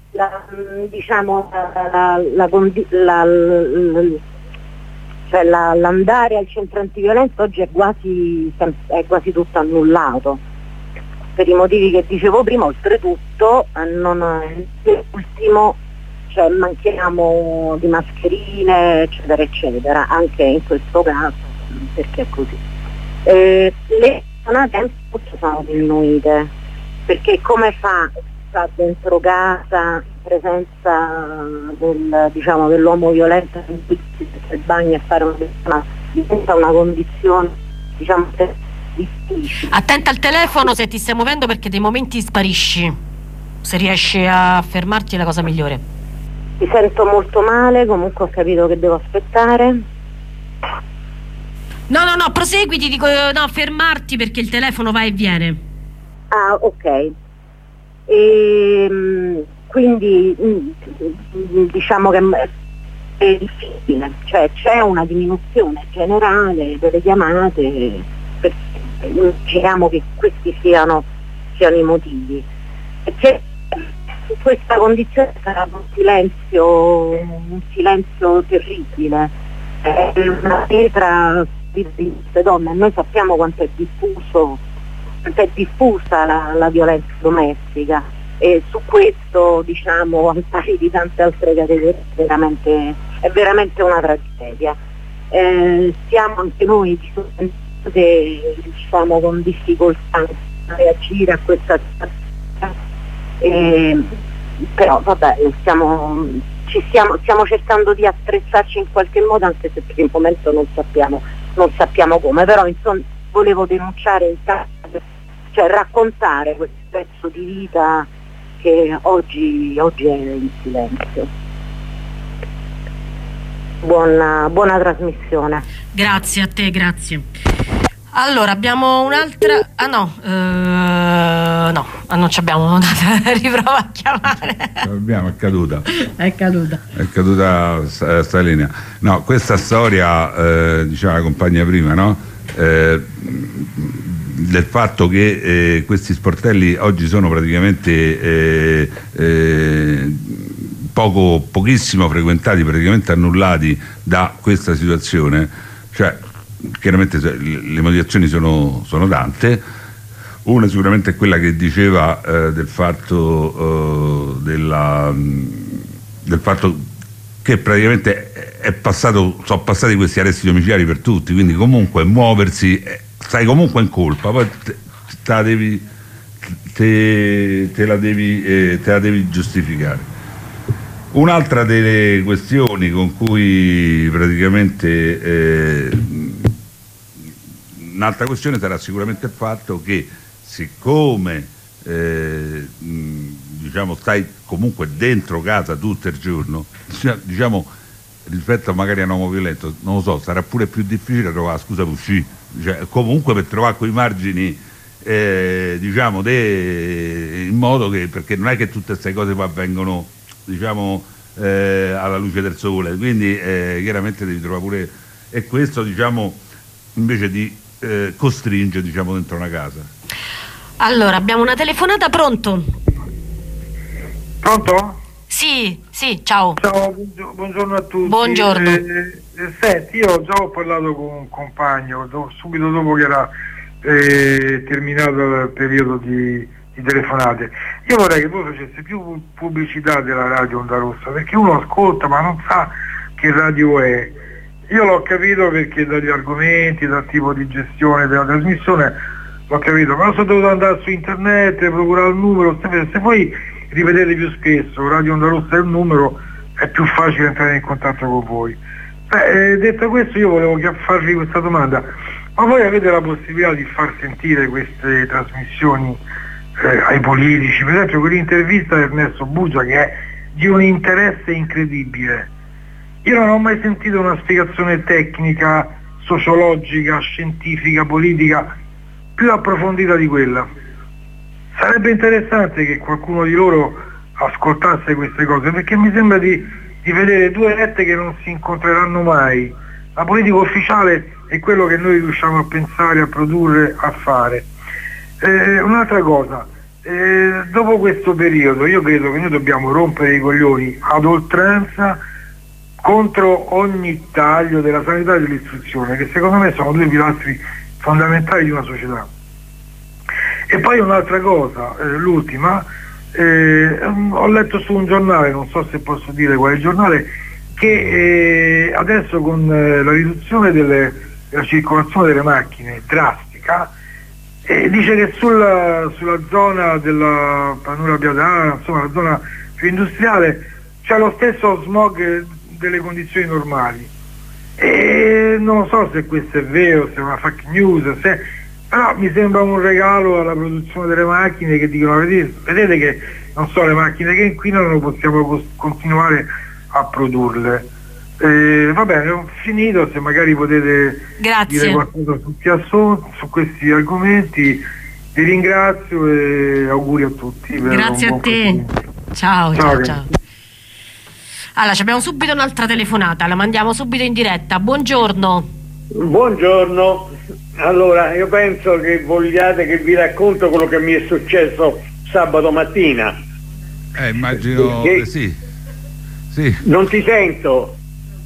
l'andare al centro antiviolenza oggi è quasi tutto annullato, per i motivi che dicevo prima. Oltretutto ultimo, cioè manchiamo di mascherine, eccetera eccetera, anche in questo caso, perché è così. Le telefonate sono diminuite, perché come fa dentro casa, in presenza dell'uomo violento, il bagno, e fare una persona, diventa una condizione, diciamo, difficile. Attenta al telefono se ti stai muovendo, perché dei momenti sparisci. Se riesci a fermarti è la cosa migliore. Mi sento molto male, comunque ho capito che devo aspettare. No, prosegui, ti dico fermarti, perché il telefono va e viene. Ah, ok. Quindi diciamo che è difficile, cioè c'è una diminuzione generale delle chiamate, perché immaginiamo che questi siano i motivi. che su questa condizione sarà un silenzio terribile, è una pietra di queste donne. Noi sappiamo quanto è diffusa la violenza domestica, e su questo, diciamo, al pari di tante altre categorie, è veramente una tragedia. Siamo anche noi diciamo con difficoltà a reagire a questa però vabbè, stiamo cercando di attrezzarci in qualche modo, anche se per il momento non sappiamo come, però insomma volevo denunciare, cioè raccontare questo pezzo di vita che oggi è in silenzio. Buona trasmissione. Grazie a te, grazie. Allora, abbiamo un'altra... non ci abbiamo data, riprova a chiamare. È caduta. È caduta sta linea. No, questa storia, diceva la compagna prima, no? Del fatto che questi sportelli oggi sono praticamente pochissimo frequentati, praticamente annullati da questa situazione, cioè chiaramente le motivazioni sono tante. Una sicuramente è quella che diceva del fatto che praticamente sono passati questi arresti domiciliari per tutti, quindi comunque muoversi stai comunque in colpa, poi te la devi giustificare. Un'altra delle questioni con cui praticamente un'altra questione sarà sicuramente il fatto che, siccome diciamo stai comunque dentro casa tutto il giorno, diciamo rispetto a magari a un uomo violento, non lo so, sarà pure più difficile trovare scusa per uscire, cioè, comunque per trovare quei margini diciamo in modo che, perché non è che tutte queste cose poi avvengono, diciamo, alla luce del sole, quindi chiaramente devi trovare pure, e questo, diciamo, invece di costringe, diciamo, dentro una casa. Allora, abbiamo una telefonata, pronto? Pronto? Sì, ciao. Ciao, buongiorno a tutti. Buongiorno. Senti, io già ho parlato con un compagno subito dopo che era terminato il periodo di telefonate. Io vorrei che voi faceste più pubblicità della radio Onda Rossa, perché uno ascolta ma non sa che radio è. Io l'ho capito perché dagli argomenti, dal tipo di gestione della trasmissione l'ho capito, però sono dovuto andare su internet, procurare il numero. Se voi rivedete più spesso Radio Onda Rossa è un numero, è più facile entrare in contatto con voi. Detto questo, io volevo farvi questa domanda: ma voi avete la possibilità di far sentire queste trasmissioni ai politici? Per esempio quell'intervista di Ernesto Bugia, che è di un interesse incredibile. Io non ho mai sentito una spiegazione tecnica, sociologica, scientifica, politica più approfondita di quella. Sarebbe interessante che qualcuno di loro ascoltasse queste cose, perché mi sembra di vedere due rette che non si incontreranno mai. La politica ufficiale è quello che noi riusciamo a pensare, a produrre, a fare. Un'altra cosa, dopo questo periodo io credo che noi dobbiamo rompere i coglioni ad oltranza contro ogni taglio della sanità e dell'istruzione, che secondo me sono due pilastri fondamentali di una società. E poi un'altra cosa, l'ultima, ho letto su un giornale, non so se posso dire quale giornale, che adesso con la riduzione della circolazione delle macchine drastica, dice che sulla zona della pianura padana, insomma la zona più industriale, c'è lo stesso smog delle condizioni normali. E non so se questo è vero, se è una fake news, però mi sembra un regalo alla produzione delle macchine, che dicono: vedete che non so, le macchine che inquinano possiamo continuare a produrle. Va bene, ho finito. Se magari potete dire qualcosa su questi argomenti, vi ringrazio e auguri a tutti. Grazie a te. Ciao. Allora, abbiamo subito un'altra telefonata, la mandiamo subito in diretta. Buongiorno. Allora, io penso che vogliate che vi racconto quello che mi è successo sabato mattina. Immagino che sì. Non ti sento.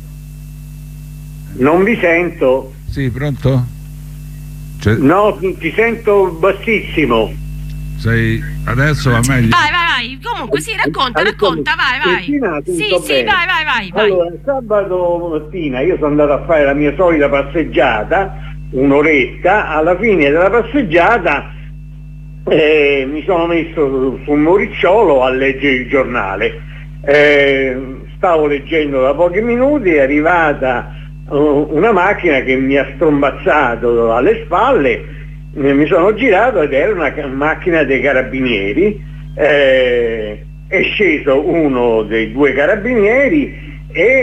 Non vi sento. Sì, pronto? No, ti sento bassissimo. Adesso va meglio? Vai. Comunque sì, racconta, vai. Sì, vai. Allora, sabato mattina io sono andato a fare la mia solita passeggiata, un'oretta. Alla fine della passeggiata mi sono messo su un muricciolo a leggere il giornale. Stavo leggendo da pochi minuti, è arrivata una macchina che mi ha strombazzato alle spalle, mi sono girato ed era una macchina dei carabinieri. È sceso uno dei due carabinieri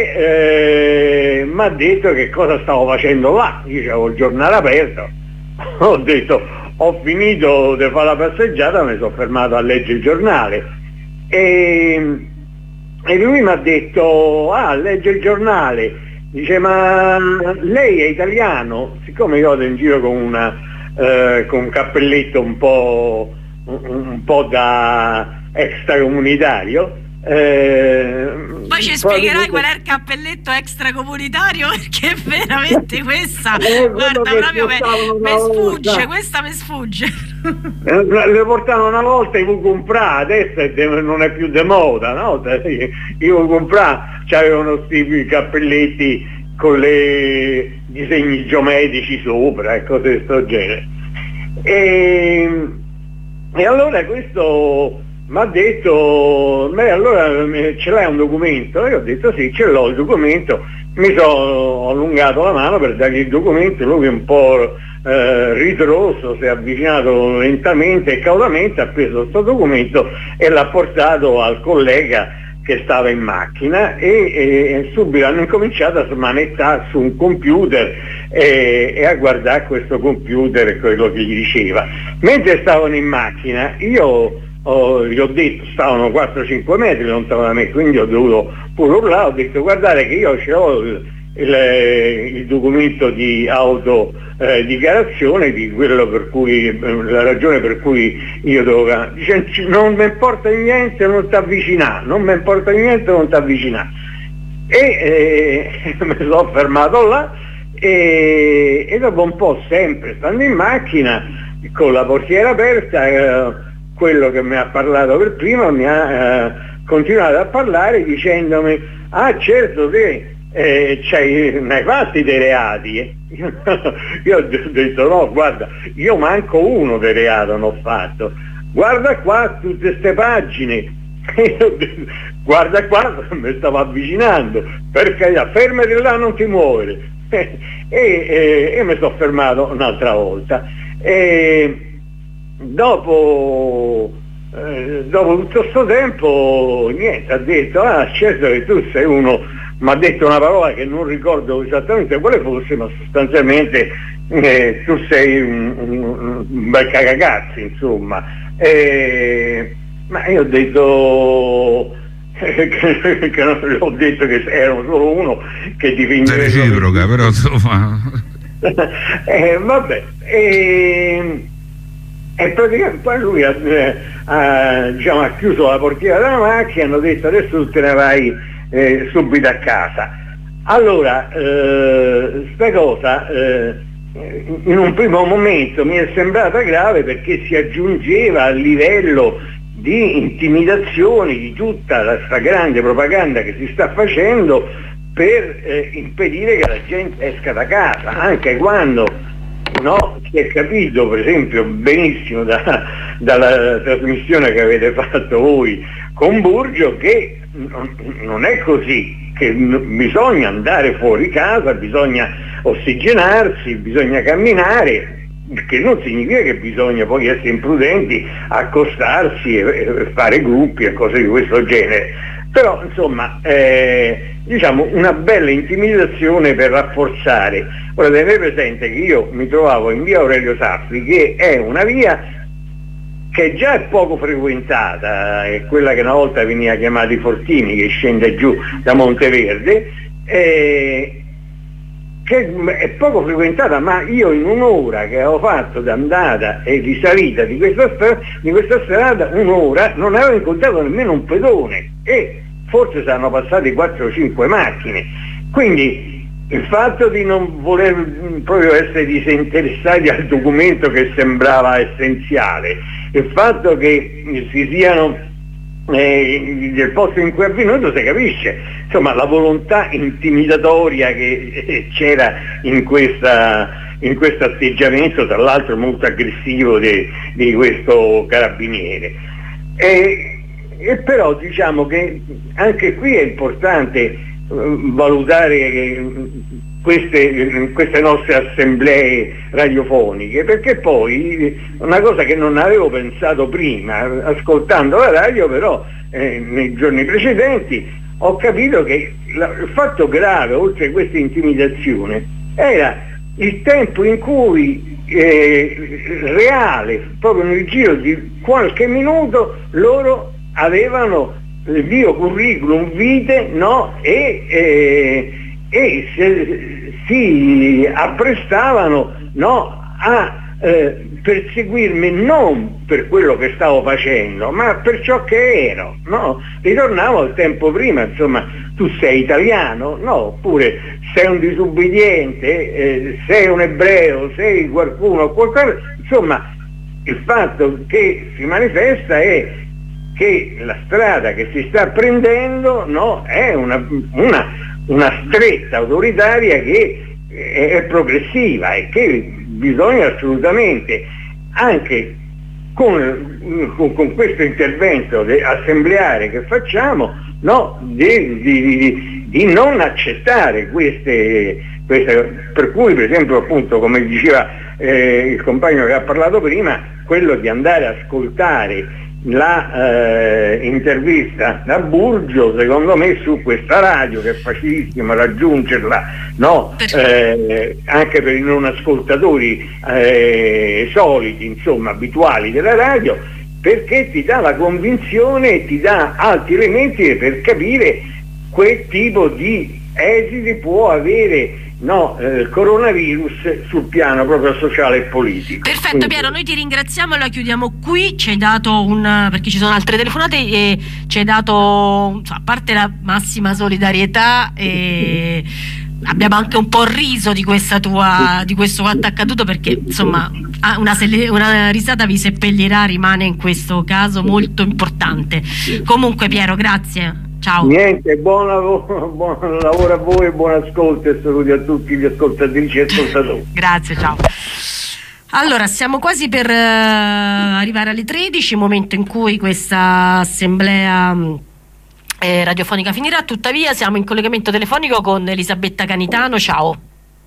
e mi ha detto che cosa stavo facendo là. Io avevo il giornale aperto, ho detto ho finito di fare la passeggiata, mi sono fermato a leggere il giornale e lui mi ha detto legge il giornale. Dice, ma lei è italiano? Siccome io vado in giro con un cappelletto un po' da extracomunitario. Poi ci spiegherai qual è il cappelletto extracomunitario, perché veramente questa guarda proprio mi sfugge. Le portavano una volta, io comprare, adesso non è più di moda, no? Io comprare, c'avevano questi cappelletti con le disegni geometrici sopra e cose di questo genere. E allora questo mi ha detto, allora ce l'hai un documento? Io ho detto sì, ce l'ho il documento. Mi sono allungato la mano per dargli il documento, lui un po' ritroso, si è avvicinato lentamente e cautamente, ha preso questo documento e l'ha portato al collega che stava in macchina e subito hanno incominciato a smanettare su un computer e a guardare questo computer e quello che gli diceva. Mentre stavano in macchina io gli ho detto, stavano 4-5 metri lontano da me, quindi ho dovuto pure urlare, ho detto guardate che io ho il documento di autodichiarazione di quello per cui, la ragione per cui io devo, dice, non mi importa niente, non ti avvicinare, e mi sono fermato là e dopo un po', sempre stando in macchina con la portiera aperta, quello che mi ha parlato per prima mi ha continuato a parlare dicendomi certo che ne hai fatti dei reati. Io ho detto no, guarda, io manco uno dei reati non ho fatto, guarda qua tutte queste pagine. Guarda qua, mi stavo avvicinando, per carità, fermati là, non ti muovere. E mi sono fermato un'altra volta. Dopo tutto questo tempo niente, ha detto certo che tu sei uno, mi ha detto una parola che non ricordo esattamente quale fosse, ma sostanzialmente tu sei un bel cagacazzi, insomma. Ma io ho detto che non ho detto che ero solo uno che dipingeva reciproca, però insomma vabbè, e praticamente poi lui ha chiuso la portiera della macchina e hanno detto adesso tu te ne vai subito a casa. Allora sta cosa in un primo momento mi è sembrata grave perché si aggiungeva al livello di intimidazione di tutta questa grande propaganda che si sta facendo per impedire che la gente esca da casa, anche quando si è capito per esempio benissimo dalla trasmissione che avete fatto voi con Burgio che non è così, che bisogna andare fuori casa, bisogna ossigenarsi, bisogna camminare, che non significa che bisogna poi essere imprudenti, accostarsi e fare gruppi e cose di questo genere, però insomma diciamo una bella intimidazione per rafforzare. Ora tenete presente che io mi trovavo in via Aurelio Saffi, che è una via che già è poco frequentata, è quella che una volta veniva chiamata i Fortini, che scende giù da Monteverde, che è poco frequentata, ma io in un'ora che avevo fatto d'andata e di salita di questa strada, un'ora, non avevo incontrato nemmeno un pedone e forse saranno passate 4 o 5 macchine. Quindi il fatto di non voler proprio essere disinteressati al documento che sembrava essenziale, il fatto che si siano del posto in cui è avvenuto, si capisce, insomma, la volontà intimidatoria che c'era in questo atteggiamento, tra l'altro molto aggressivo di questo carabiniere. E però diciamo che anche qui è importante valutare che queste nostre assemblee radiofoniche, perché poi una cosa che non avevo pensato prima, ascoltando la radio, però nei giorni precedenti ho capito che il fatto grave, oltre a questa intimidazione, era il tempo in cui reale, proprio nel giro di qualche minuto, loro avevano il mio curriculum vitae, no? E si apprestavano, no, a perseguirmi non per quello che stavo facendo, ma per ciò che ero, no? Ritornavo al tempo prima, insomma, tu sei italiano, no? Oppure sei un disubbidiente, sei un ebreo, sei qualcuno, qualcosa, insomma, il fatto che si manifesta è che la strada che si sta prendendo, no, è una stretta autoritaria che è progressiva e che bisogna assolutamente, anche con questo intervento assembleare che facciamo, no, di non accettare queste, per cui per esempio, appunto, come diceva il compagno che ha parlato prima, quello di andare a ascoltare la intervista da Burgio, secondo me su questa radio, che è facilissimo raggiungerla, no? Anche per i non ascoltatori soliti, insomma, abituali della radio, perché ti dà la convinzione e ti dà altri elementi per capire quel tipo di esiti può avere, no, il coronavirus sul piano proprio sociale e politico. Perfetto, Piero, noi ti ringraziamo e la chiudiamo qui. Ci hai dato perché ci sono altre telefonate, e ci hai dato, a parte la massima solidarietà, e abbiamo anche un po' riso di questo fatto accaduto, perché insomma una risata vi seppellirà, rimane in questo caso molto importante. Comunque, Piero, grazie. Ciao. Niente, buon lavoro a voi e buon ascolto, e saluti a tutti gli ascoltatrici e ascoltatori. Grazie, ciao. Allora, siamo quasi per arrivare alle 13, momento in cui questa assemblea radiofonica finirà. Tuttavia siamo in collegamento telefonico con Elisabetta Canitano. Ciao.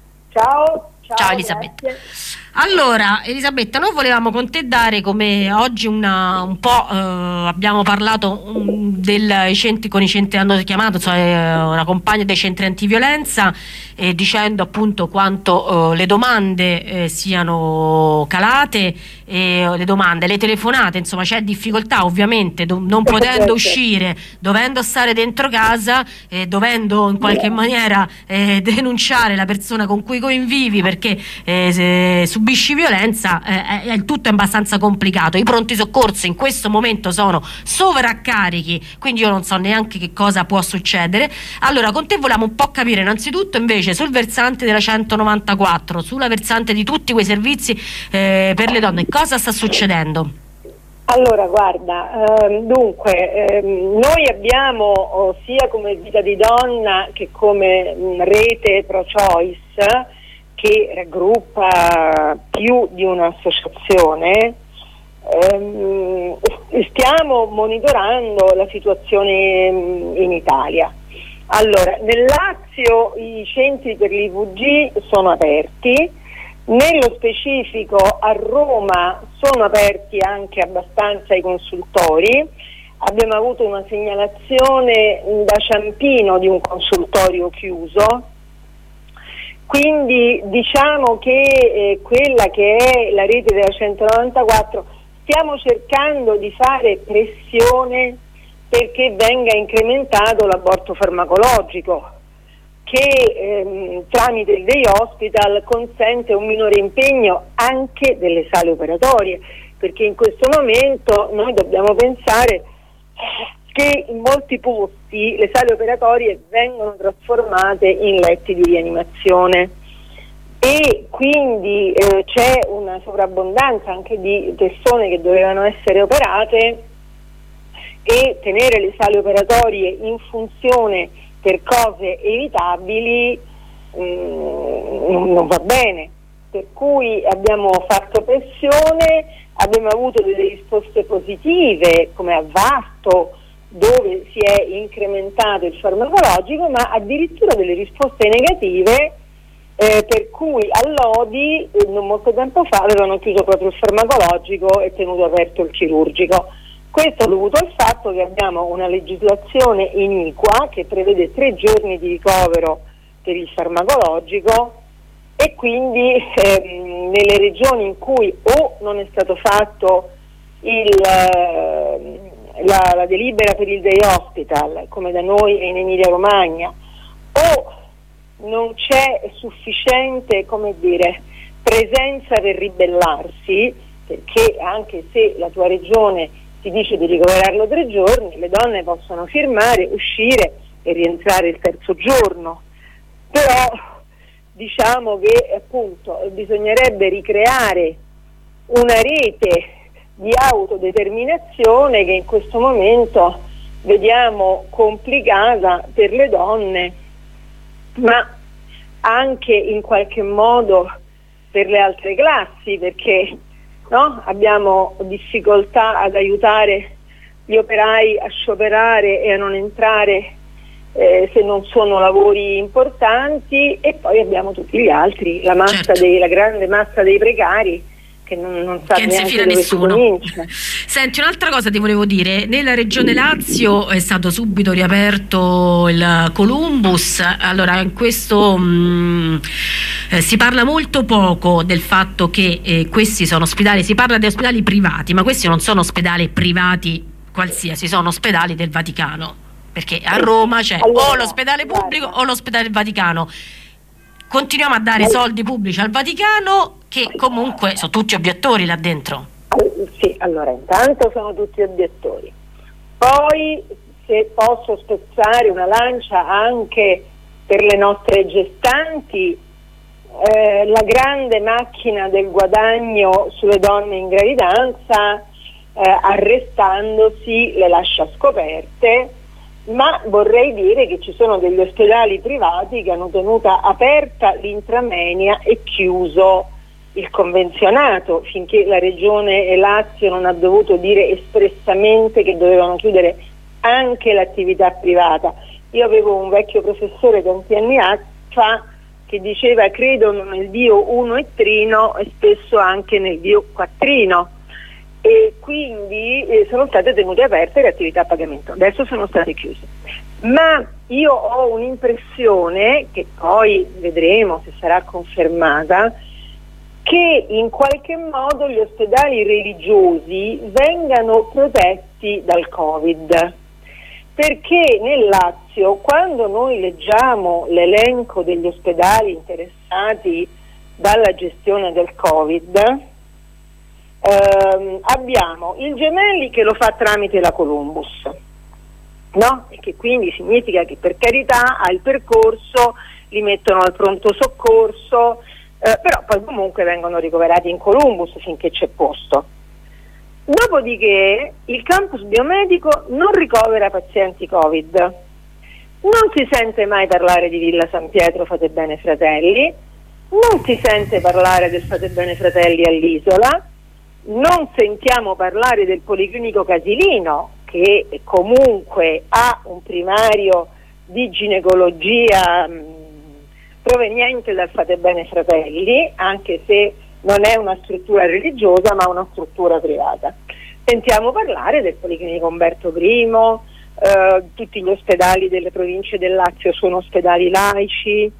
Ciao Elisabetta. Grazie. Allora, Elisabetta, noi volevamo con te dare, come oggi un po' abbiamo parlato dei centri, con i centri hanno chiamato, una compagna dei centri antiviolenza, dicendo appunto quanto le domande siano calate, le telefonate, insomma c'è difficoltà ovviamente, non potendo uscire, dovendo stare dentro casa, dovendo in qualche maniera denunciare la persona con cui convivi perché subisci violenza, il tutto è abbastanza complicato. I pronti soccorso in questo momento sono sovraccarichi, quindi io non so neanche che cosa può succedere. Allora, con te volevamo un po' capire innanzitutto invece sul versante della 194, sulla versante di tutti quei servizi per le donne, cosa sta succedendo? Allora, guarda, dunque, noi abbiamo sia come Vita di Donna che come rete pro-choice, che raggruppa più di un'associazione, stiamo monitorando la situazione in Italia. Allora, nel Lazio i centri per l'IVG sono aperti, nello specifico a Roma sono aperti anche abbastanza i consultori. Abbiamo avuto una segnalazione da Ciampino di un consultorio chiuso, quindi diciamo che quella che è la rete della 194 stiamo cercando di fare pressione perché venga incrementato l'aborto farmacologico, che tramite il day hospital consente un minore impegno anche delle sale operatorie, perché in questo momento noi dobbiamo pensare che in molti posti le sale operatorie vengono trasformate in letti di rianimazione e quindi c'è una sovrabbondanza anche di persone che dovevano essere operate, e tenere le sale operatorie in funzione per cose evitabili non va bene, per cui abbiamo fatto pressione, abbiamo avuto delle risposte positive come a Vasto, dove si è incrementato il farmacologico, ma addirittura delle risposte negative, per cui a Lodi non molto tempo fa avevano chiuso proprio il farmacologico e tenuto aperto il chirurgico. Questo è dovuto al fatto che abbiamo una legislazione iniqua che prevede 3 giorni di ricovero per il farmacologico, e quindi nelle regioni in cui o non è stato fatto la delibera per il day hospital, come da noi in Emilia Romagna, o non c'è sufficiente, come dire, presenza per ribellarsi, perché anche se la tua regione ti dice di ricoverarlo 3 giorni, le donne possono firmare, uscire e rientrare il 3° giorno. Però diciamo che appunto bisognerebbe ricreare una rete di autodeterminazione che in questo momento vediamo complicata per le donne, ma anche in qualche modo per le altre classi, perché no? Abbiamo difficoltà ad aiutare gli operai a scioperare e a non entrare se non sono lavori importanti, e poi abbiamo tutti gli altri, la grande massa dei precari che non sa neanche dove si comincia. Senti, un'altra cosa ti volevo dire: nella regione Lazio è stato subito riaperto il Columbus. Allora, in questo si parla molto poco del fatto che questi sono ospedali, si parla di ospedali privati, ma questi non sono ospedali privati qualsiasi, sono ospedali del Vaticano, perché a Roma c'è o l'ospedale pubblico o l'ospedale del Vaticano. Continuiamo a dare soldi pubblici al Vaticano, che comunque sono tutti obiettori là dentro. Sì, allora intanto sono tutti obiettori. Poi, se posso spezzare una lancia anche per le nostre gestanti, la grande macchina del guadagno sulle donne in gravidanza, arrestandosi, le lascia scoperte. Ma vorrei dire che ci sono degli ospedali privati che hanno tenuta aperta l'intramenia e chiuso il convenzionato, finché la regione Lazio non ha dovuto dire espressamente che dovevano chiudere anche l'attività privata. Io avevo un vecchio professore tanti anni fa che diceva: credono nel Dio uno e trino e spesso anche nel Dio quattrino. E quindi sono state tenute aperte le attività a pagamento, adesso sono state chiuse. Ma io ho un'impressione, che poi vedremo se sarà confermata, che in qualche modo gli ospedali religiosi vengano protetti dal Covid, perché nel Lazio, quando noi leggiamo l'elenco degli ospedali interessati dalla gestione del Covid, abbiamo il Gemelli che lo fa tramite la Columbus, no? E che quindi significa che, per carità, ha il percorso, li mettono al pronto soccorso, però poi comunque vengono ricoverati in Columbus finché c'è posto. Dopodiché il campus biomedico non ricovera pazienti Covid, non si sente mai parlare di Villa San Pietro Fate Bene Fratelli, non si sente parlare del Fate Bene Fratelli all'Isola, non sentiamo parlare del Policlinico Casilino, che comunque ha un primario di ginecologia proveniente dal Fate Bene Fratelli, anche se non è una struttura religiosa ma una struttura privata. Sentiamo parlare del Policlinico Umberto I, tutti gli ospedali delle province del Lazio sono ospedali laici,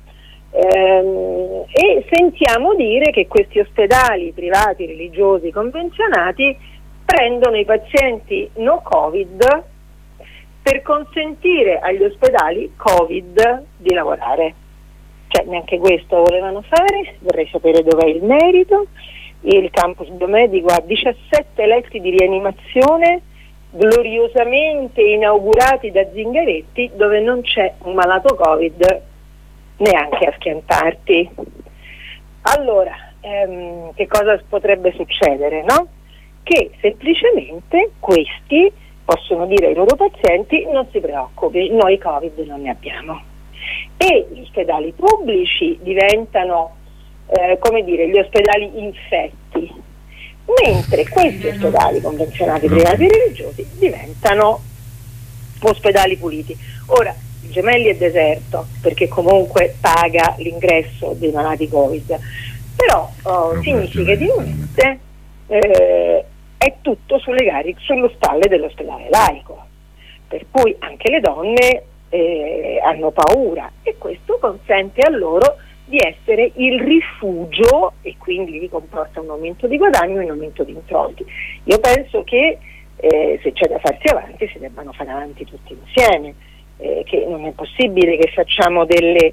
e sentiamo dire che questi ospedali privati religiosi convenzionati prendono i pazienti no Covid per consentire agli ospedali Covid di lavorare. Cioè neanche questo volevano fare. Vorrei sapere dov'è il merito. Il campus biomedico ha 17 letti di rianimazione gloriosamente inaugurati da Zingaretti, dove non c'è un malato Covid neanche a schiantarti. Allora, che cosa potrebbe succedere, no? Che semplicemente questi possono dire ai loro pazienti: non si preoccupi, noi Covid non ne abbiamo. E gli ospedali pubblici diventano, gli ospedali infetti, mentre questi ospedali convenzionati privati e religiosi diventano ospedali puliti. Ora, il Gemelli è deserto perché comunque paga l'ingresso dei malati Covid, però significativamente è tutto sullo stalle dell'ospedale laico, per cui anche le donne hanno paura, e questo consente a loro di essere il rifugio, e quindi gli comporta un aumento di guadagno e un aumento di introiti. Io penso che se c'è da farsi avanti si debbano fare avanti tutti insieme, che non è possibile che facciamo dei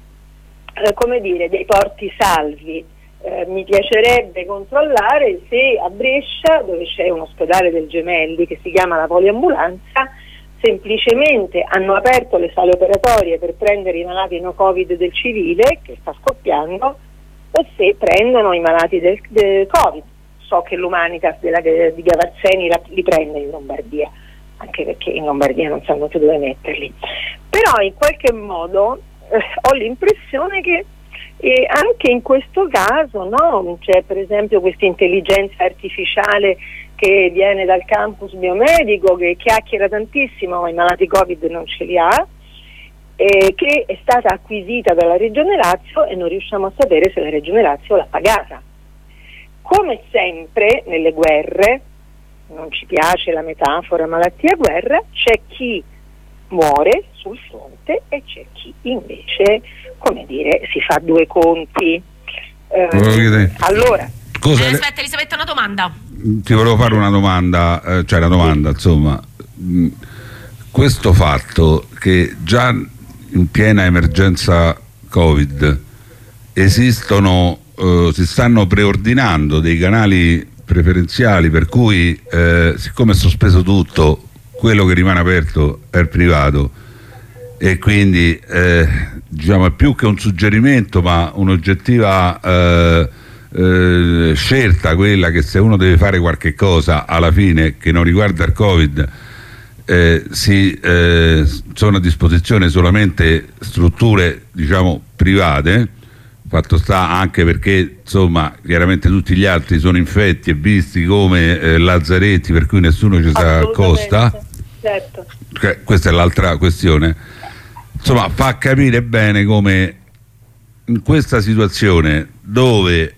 porti salvi. Mi piacerebbe controllare se a Brescia, dove c'è un ospedale del Gemelli che si chiama la Poliambulanza, semplicemente hanno aperto le sale operatorie per prendere i malati no Covid del civile, che sta scoppiando, o se prendono i malati del Covid. So che l'Umanitas di Gavazzeni li prende in Lombardia, anche perché in Lombardia non sanno più dove metterli. Però in qualche modo ho l'impressione che anche in questo caso, no, c'è per esempio questa intelligenza artificiale che viene dal campus biomedico, che chiacchiera tantissimo ma i malati Covid non ce li ha, che è stata acquisita dalla Regione Lazio e non riusciamo a sapere se la Regione Lazio l'ha pagata. Come sempre nelle guerre, non ci piace la metafora malattia-guerra, c'è chi muore sul fronte e c'è chi invece, si fa due conti. Allora, aspetta Elisabetta, una domanda. Ti volevo fare una domanda, insomma, questo fatto che già in piena emergenza Covid esistono, si stanno preordinando dei canali preferenziali per cui siccome è sospeso tutto, quello che rimane aperto è il privato, e quindi è più che un suggerimento ma un'oggettiva scelta quella che se uno deve fare qualche cosa alla fine che non riguarda il Covid, sono a disposizione solamente strutture private. Fatto sta anche perché insomma chiaramente tutti gli altri sono infetti e visti come lazzaretti, per cui nessuno ci si accosta. Certo. Questa è l'altra questione. Insomma, fa capire bene come in questa situazione dove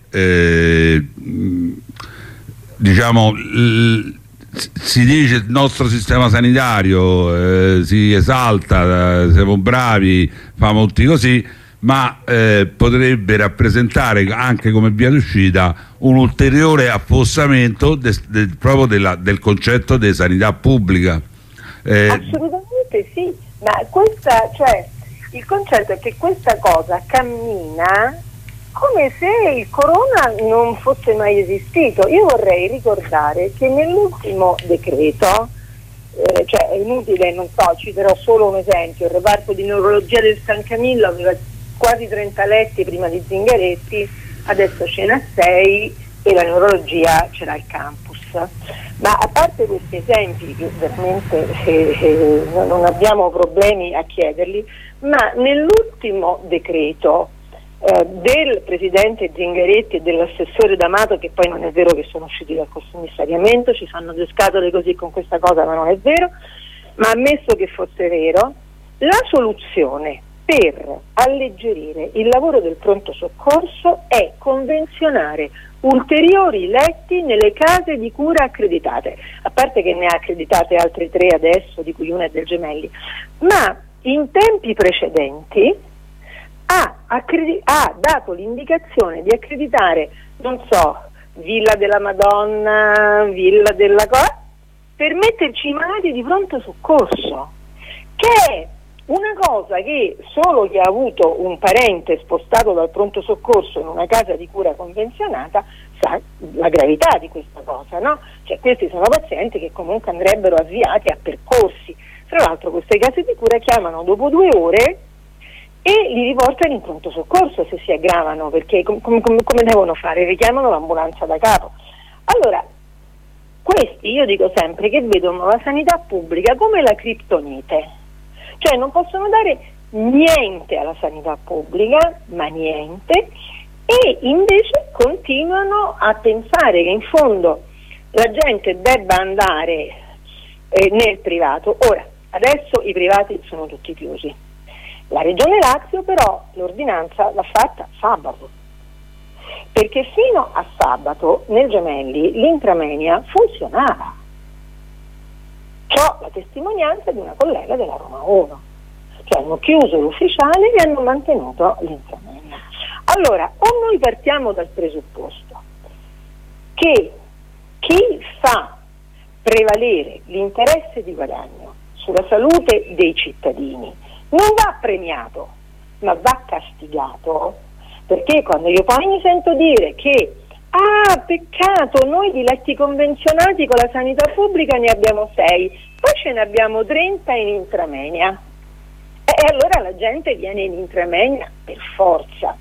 si dice il nostro sistema sanitario si esalta, siamo bravi, famo tutti così, ma potrebbe rappresentare anche come via d'uscita un ulteriore affossamento proprio del concetto di sanità pubblica. Assolutamente sì, ma il concetto è che questa cosa cammina come se il corona non fosse mai esistito. Io vorrei ricordare che nell'ultimo decreto, è inutile, citerò solo un esempio: il reparto di neurologia del San Camillo aveva quasi 30 letti prima di Zingaretti, adesso ce n'ha 6 e la neurologia ce l'ha il campus. Ma a parte questi esempi, che veramente non abbiamo problemi a chiederli, ma nell'ultimo decreto del presidente Zingaretti e dell'assessore D'Amato, che poi non è vero che sono usciti dal commissariamento, ci fanno due scatole così con questa cosa, ma non è vero, ma ammesso che fosse vero, la soluzione per alleggerire il lavoro del pronto soccorso è convenzionare ulteriori letti nelle case di cura accreditate, a parte che ne ha accreditate altre 3 adesso, di cui una è del Gemelli, ma in tempi precedenti ha dato l'indicazione di accreditare, Villa della Madonna, Villa della per metterci i malati di pronto soccorso. che è una cosa che solo chi ha avuto un parente spostato dal pronto soccorso in una casa di cura convenzionata sa la gravità di questa cosa, no? Cioè questi sono pazienti che comunque andrebbero avviati a percorsi. Tra l'altro queste case di cura chiamano dopo 2 ore e li riportano in pronto soccorso se si aggravano, perché come devono fare? Richiamano l'ambulanza da capo. Allora, questi io dico sempre che vedono la sanità pubblica come la criptonite, cioè non possono dare niente alla sanità pubblica, ma niente, e invece continuano a pensare che in fondo la gente debba andare nel privato. Ora, adesso i privati sono tutti chiusi. La Regione Lazio però l'ordinanza l'ha fatta sabato, perché fino a sabato nel Gemelli l'intramenia funzionava. C'ho la testimonianza di una collega della Roma 1, cioè hanno chiuso l'ufficiale e hanno mantenuto l'intramenia. Allora, o noi partiamo dal presupposto che chi fa prevalere l'interesse di guadagno sulla salute dei cittadini non va premiato, ma va castigato, perché quando io poi mi sento dire che peccato, noi di letti convenzionati con la sanità pubblica ne abbiamo 6, poi ce ne abbiamo 30 in intramenia, e allora la gente viene in intramenia per forza.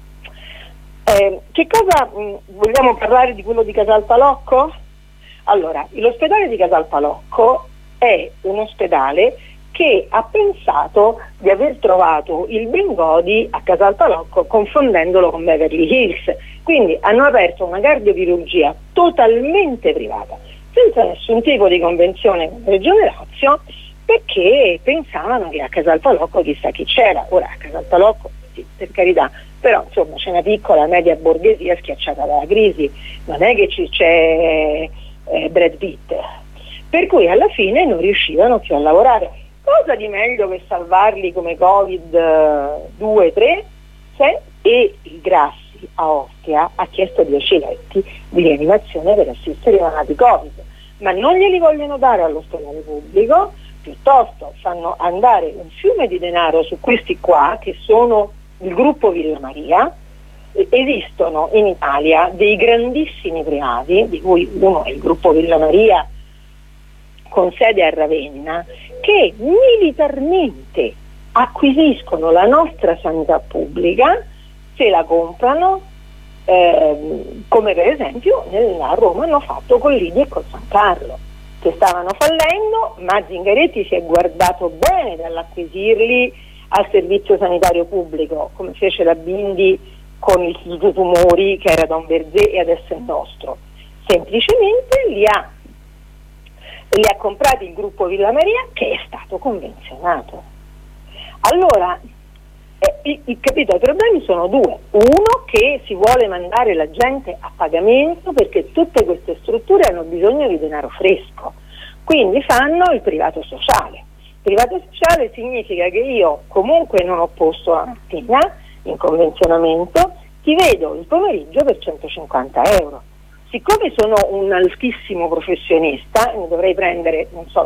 Che cosa vogliamo parlare di quello di Casalpalocco? Allora, l'ospedale di Casalpalocco è un ospedale che ha pensato di aver trovato il Bengodi a Casalpalocco confondendolo con Beverly Hills, quindi hanno aperto una cardiochirurgia totalmente privata senza nessun tipo di convenzione con la Regione Lazio, perché pensavano che a Casalpalocco chissà chi c'era. Ora a Casalpalocco, sì, per carità, però insomma c'è una piccola media borghesia schiacciata dalla crisi, non è che c'è Brad Pitt, per cui alla fine non riuscivano più a lavorare. Cosa di meglio che salvarli come Covid 2, 3, 6, e il Grassi a Ostia ha chiesto 10 letti di rianimazione per assistere i malati Covid, ma non glieli vogliono dare all'ospedale pubblico, piuttosto fanno andare un fiume di denaro su questi qua che sono il gruppo Villa Maria. Esistono in Italia dei grandissimi privati, di cui uno è il gruppo Villa Maria con sede a Ravenna, che militarmente acquisiscono la nostra sanità pubblica, se la comprano, come per esempio a Roma hanno fatto con l'Idi e con San Carlo, che stavano fallendo, ma Zingaretti si è guardato bene dall'acquisirli al servizio sanitario pubblico, come fece la Bindi con l'Istituto Tumori, che era Don Berzé e adesso è nostro. Semplicemente li ha comprati il gruppo Villa Maria, che è stato convenzionato. Allora, capito, i problemi sono 2. Uno, che si vuole mandare la gente a pagamento perché tutte queste strutture hanno bisogno di denaro fresco, quindi fanno il privato sociale. Il privato sociale significa che io comunque non ho posto la mattina in convenzionamento, ti vedo il pomeriggio per 150 euro. Siccome sono un altissimo professionista, ne dovrei prendere,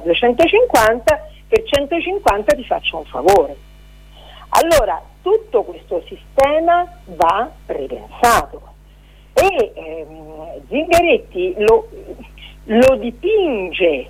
250, per 150 ti faccio un favore. Allora, tutto questo sistema va ripensato e Zingaretti lo dipinge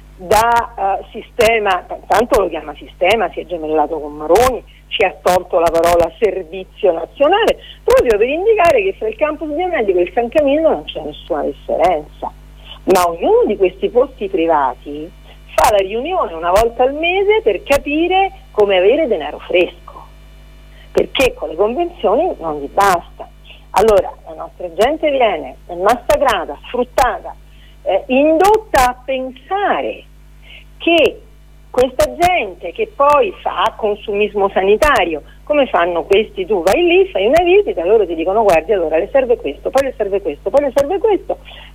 da sistema, tanto lo chiama sistema, si è gemellato con Maroni, ci ha tolto la parola servizio nazionale, proprio per indicare che fra il campus biomedico e il San Camillo non c'è nessuna differenza, ma ognuno di questi posti privati fa la riunione una volta al mese per capire come avere denaro fresco, perché con le convenzioni non gli basta. Allora la nostra gente viene massacrata, sfruttata, indotta a pensare che questa gente che poi fa consumismo sanitario, come fanno questi? Tu vai lì, fai una visita, loro ti dicono guardi, allora le serve questo, poi le serve questo, poi le serve questo,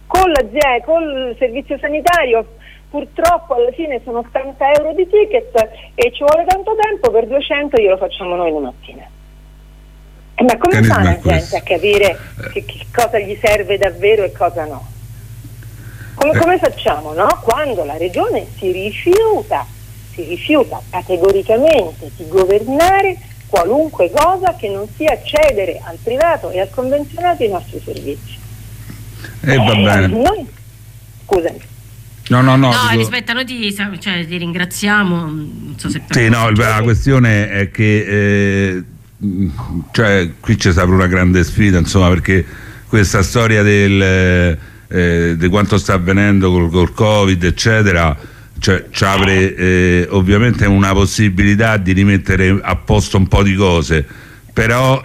col servizio sanitario purtroppo alla fine sono 80 euro di ticket e ci vuole tanto tempo, per 200 glielo facciamo noi domattina. Ma come fa la gente a capire che cosa gli serve davvero e cosa no? Come facciamo, no? Quando la regione si rifiuta si rifiuta categoricamente di governare qualunque cosa che non sia cedere al privato e al convenzionato i nostri servizi. Va bene. Scusami. No, dico... rispetto a noi ti ringraziamo. Non so se la questione è che qui ci sarà una grande sfida, insomma, perché questa storia di quanto sta avvenendo col Covid, eccetera, ci apre ovviamente una possibilità di rimettere a posto un po' di cose, però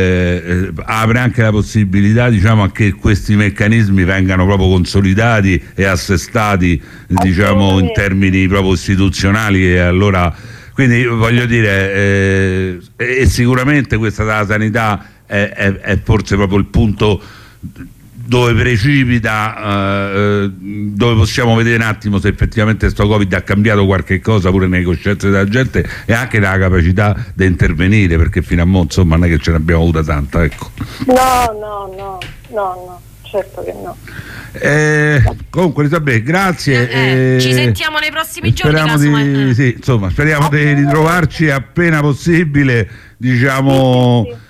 apre anche la possibilità, diciamo, che questi meccanismi vengano proprio consolidati e assestati, diciamo, in termini proprio istituzionali, e allora, quindi voglio dire, e sicuramente questa della sanità è forse proprio il punto dove precipita, dove possiamo vedere un attimo se effettivamente sto Covid ha cambiato qualche cosa pure nelle coscienze della gente e anche nella capacità di intervenire, perché fino a mo' insomma non è che ce ne abbiamo avuta tanta, ecco. No, certo che no. Comunque Elisabetta, grazie. Ci sentiamo nei prossimi giorni. Speriamo di ritrovarci appena possibile, diciamo. Sì.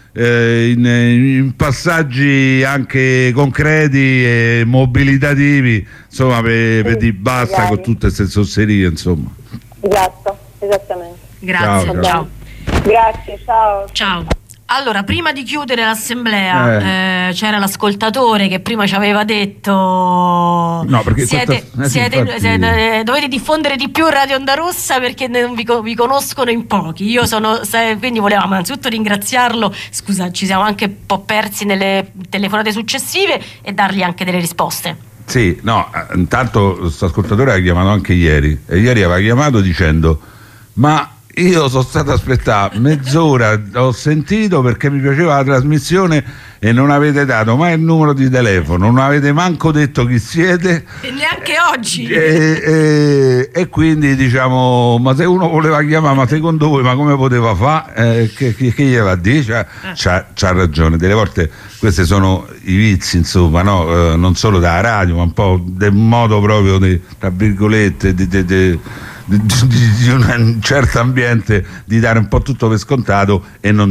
In passaggi anche concreti e mobilitativi, insomma, per dire basta con tutte queste sosserie, insomma. Esatto, esattamente. Grazie, ciao. Grazie, ciao. Allora, prima di chiudere l'assemblea, c'era l'ascoltatore che prima ci aveva detto: no, perché dovete diffondere di più Radio Onda Rossa perché non vi conoscono in pochi. Quindi volevamo innanzitutto ringraziarlo. Scusa, ci siamo anche un po' persi nelle telefonate successive e dargli anche delle risposte. Sì, no, intanto questo ascoltatore aveva chiamato anche ieri, e ieri aveva chiamato dicendo: ma io sono stato aspettare mezz'ora, ho sentito perché mi piaceva la trasmissione e non avete dato mai il numero di telefono, non avete manco detto chi siete. E neanche oggi. E quindi diciamo, ma se uno voleva chiamare, ma secondo voi, ma come poteva fare? Che gli va a dire? C'ha ragione, delle volte questi sono i vizi, insomma, no? Non solo dalla radio, ma un po' del modo proprio, tra virgolette, di un certo ambiente, di dare un po' tutto per scontato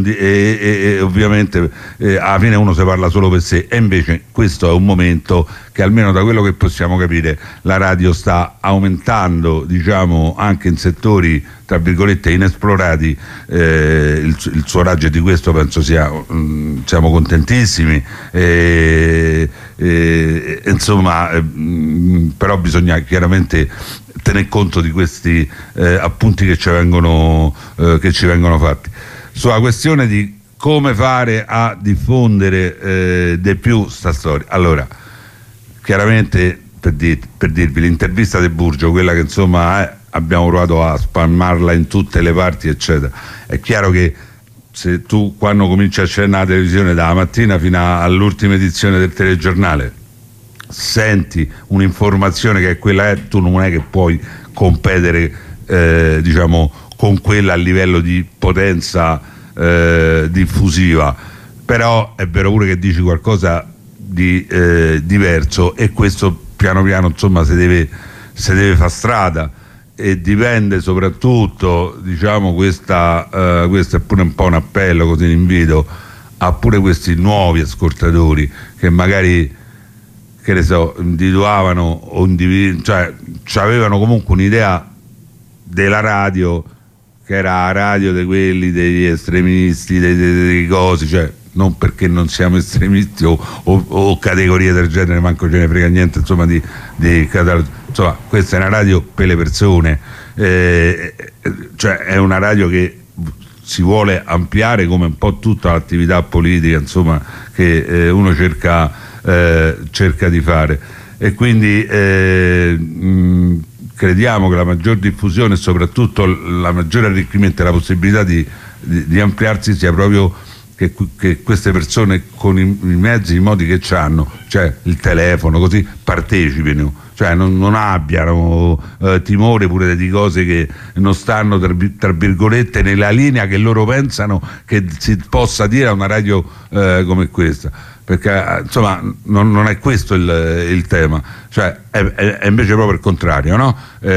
e ovviamente alla fine uno si parla solo per sé, e invece questo è un momento che, almeno da quello che possiamo capire, la radio sta aumentando, diciamo, anche in settori tra virgolette inesplorati, il suo raggio, e di questo penso siamo contentissimi, insomma, però bisogna chiaramente tener conto di questi appunti che ci vengono fatti. Sulla questione di come fare a diffondere di più sta storia, allora, chiaramente, per dirvi, l'intervista di Burgio, quella che insomma abbiamo provato a spammarla in tutte le parti, eccetera, è chiaro che se tu, quando cominci a accendere la televisione dalla mattina fino all'ultima edizione del telegiornale, senti un'informazione che è quella, tu non è che puoi competere diciamo con quella a livello di potenza diffusiva, però è vero pure che dici qualcosa di diverso, e questo piano piano, insomma, si deve far strada, e dipende soprattutto, diciamo, questo è pure un po' un appello, così un invito a pure questi nuovi ascoltatori che magari, che ne so, individuavano o cioè avevano comunque un'idea della radio che era la radio di quelli, degli estremisti, dei cosi, cioè non perché non siamo estremisti o categorie del genere, manco ce ne frega niente, insomma, insomma, questa è una radio per le persone, cioè è una radio che si vuole ampliare, come un po' tutta l'attività politica, insomma, che uno cerca di fare, e quindi crediamo che la maggior diffusione e soprattutto la maggiore arricchimento e la possibilità di ampliarsi sia proprio che queste persone, con i mezzi, i modi che hanno, cioè il telefono, così, partecipino, cioè non abbiano timore pure di cose che non stanno tra virgolette nella linea che loro pensano che si possa dire a una radio come questa. perché insomma non è questo il tema, cioè è invece proprio il contrario, no?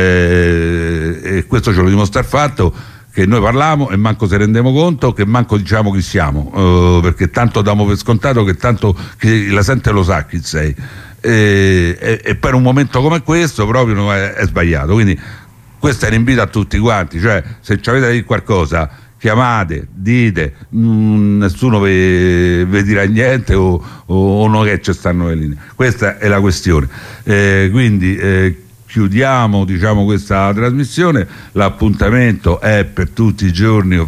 E questo ce lo dimostra il fatto che noi parliamo e manco se rendiamo conto, che manco diciamo chi siamo, perché tanto diamo per scontato che tanto chi la sente lo sa chi sei, e per un momento come questo proprio è sbagliato. Quindi questo è un invito a tutti quanti, cioè se ci avete da dire qualcosa chiamate, dite, nessuno vi dirà niente o non che ci stanno le linee. Questa è la questione, quindi chiudiamo, diciamo, questa trasmissione. L'appuntamento è per tutti i giorni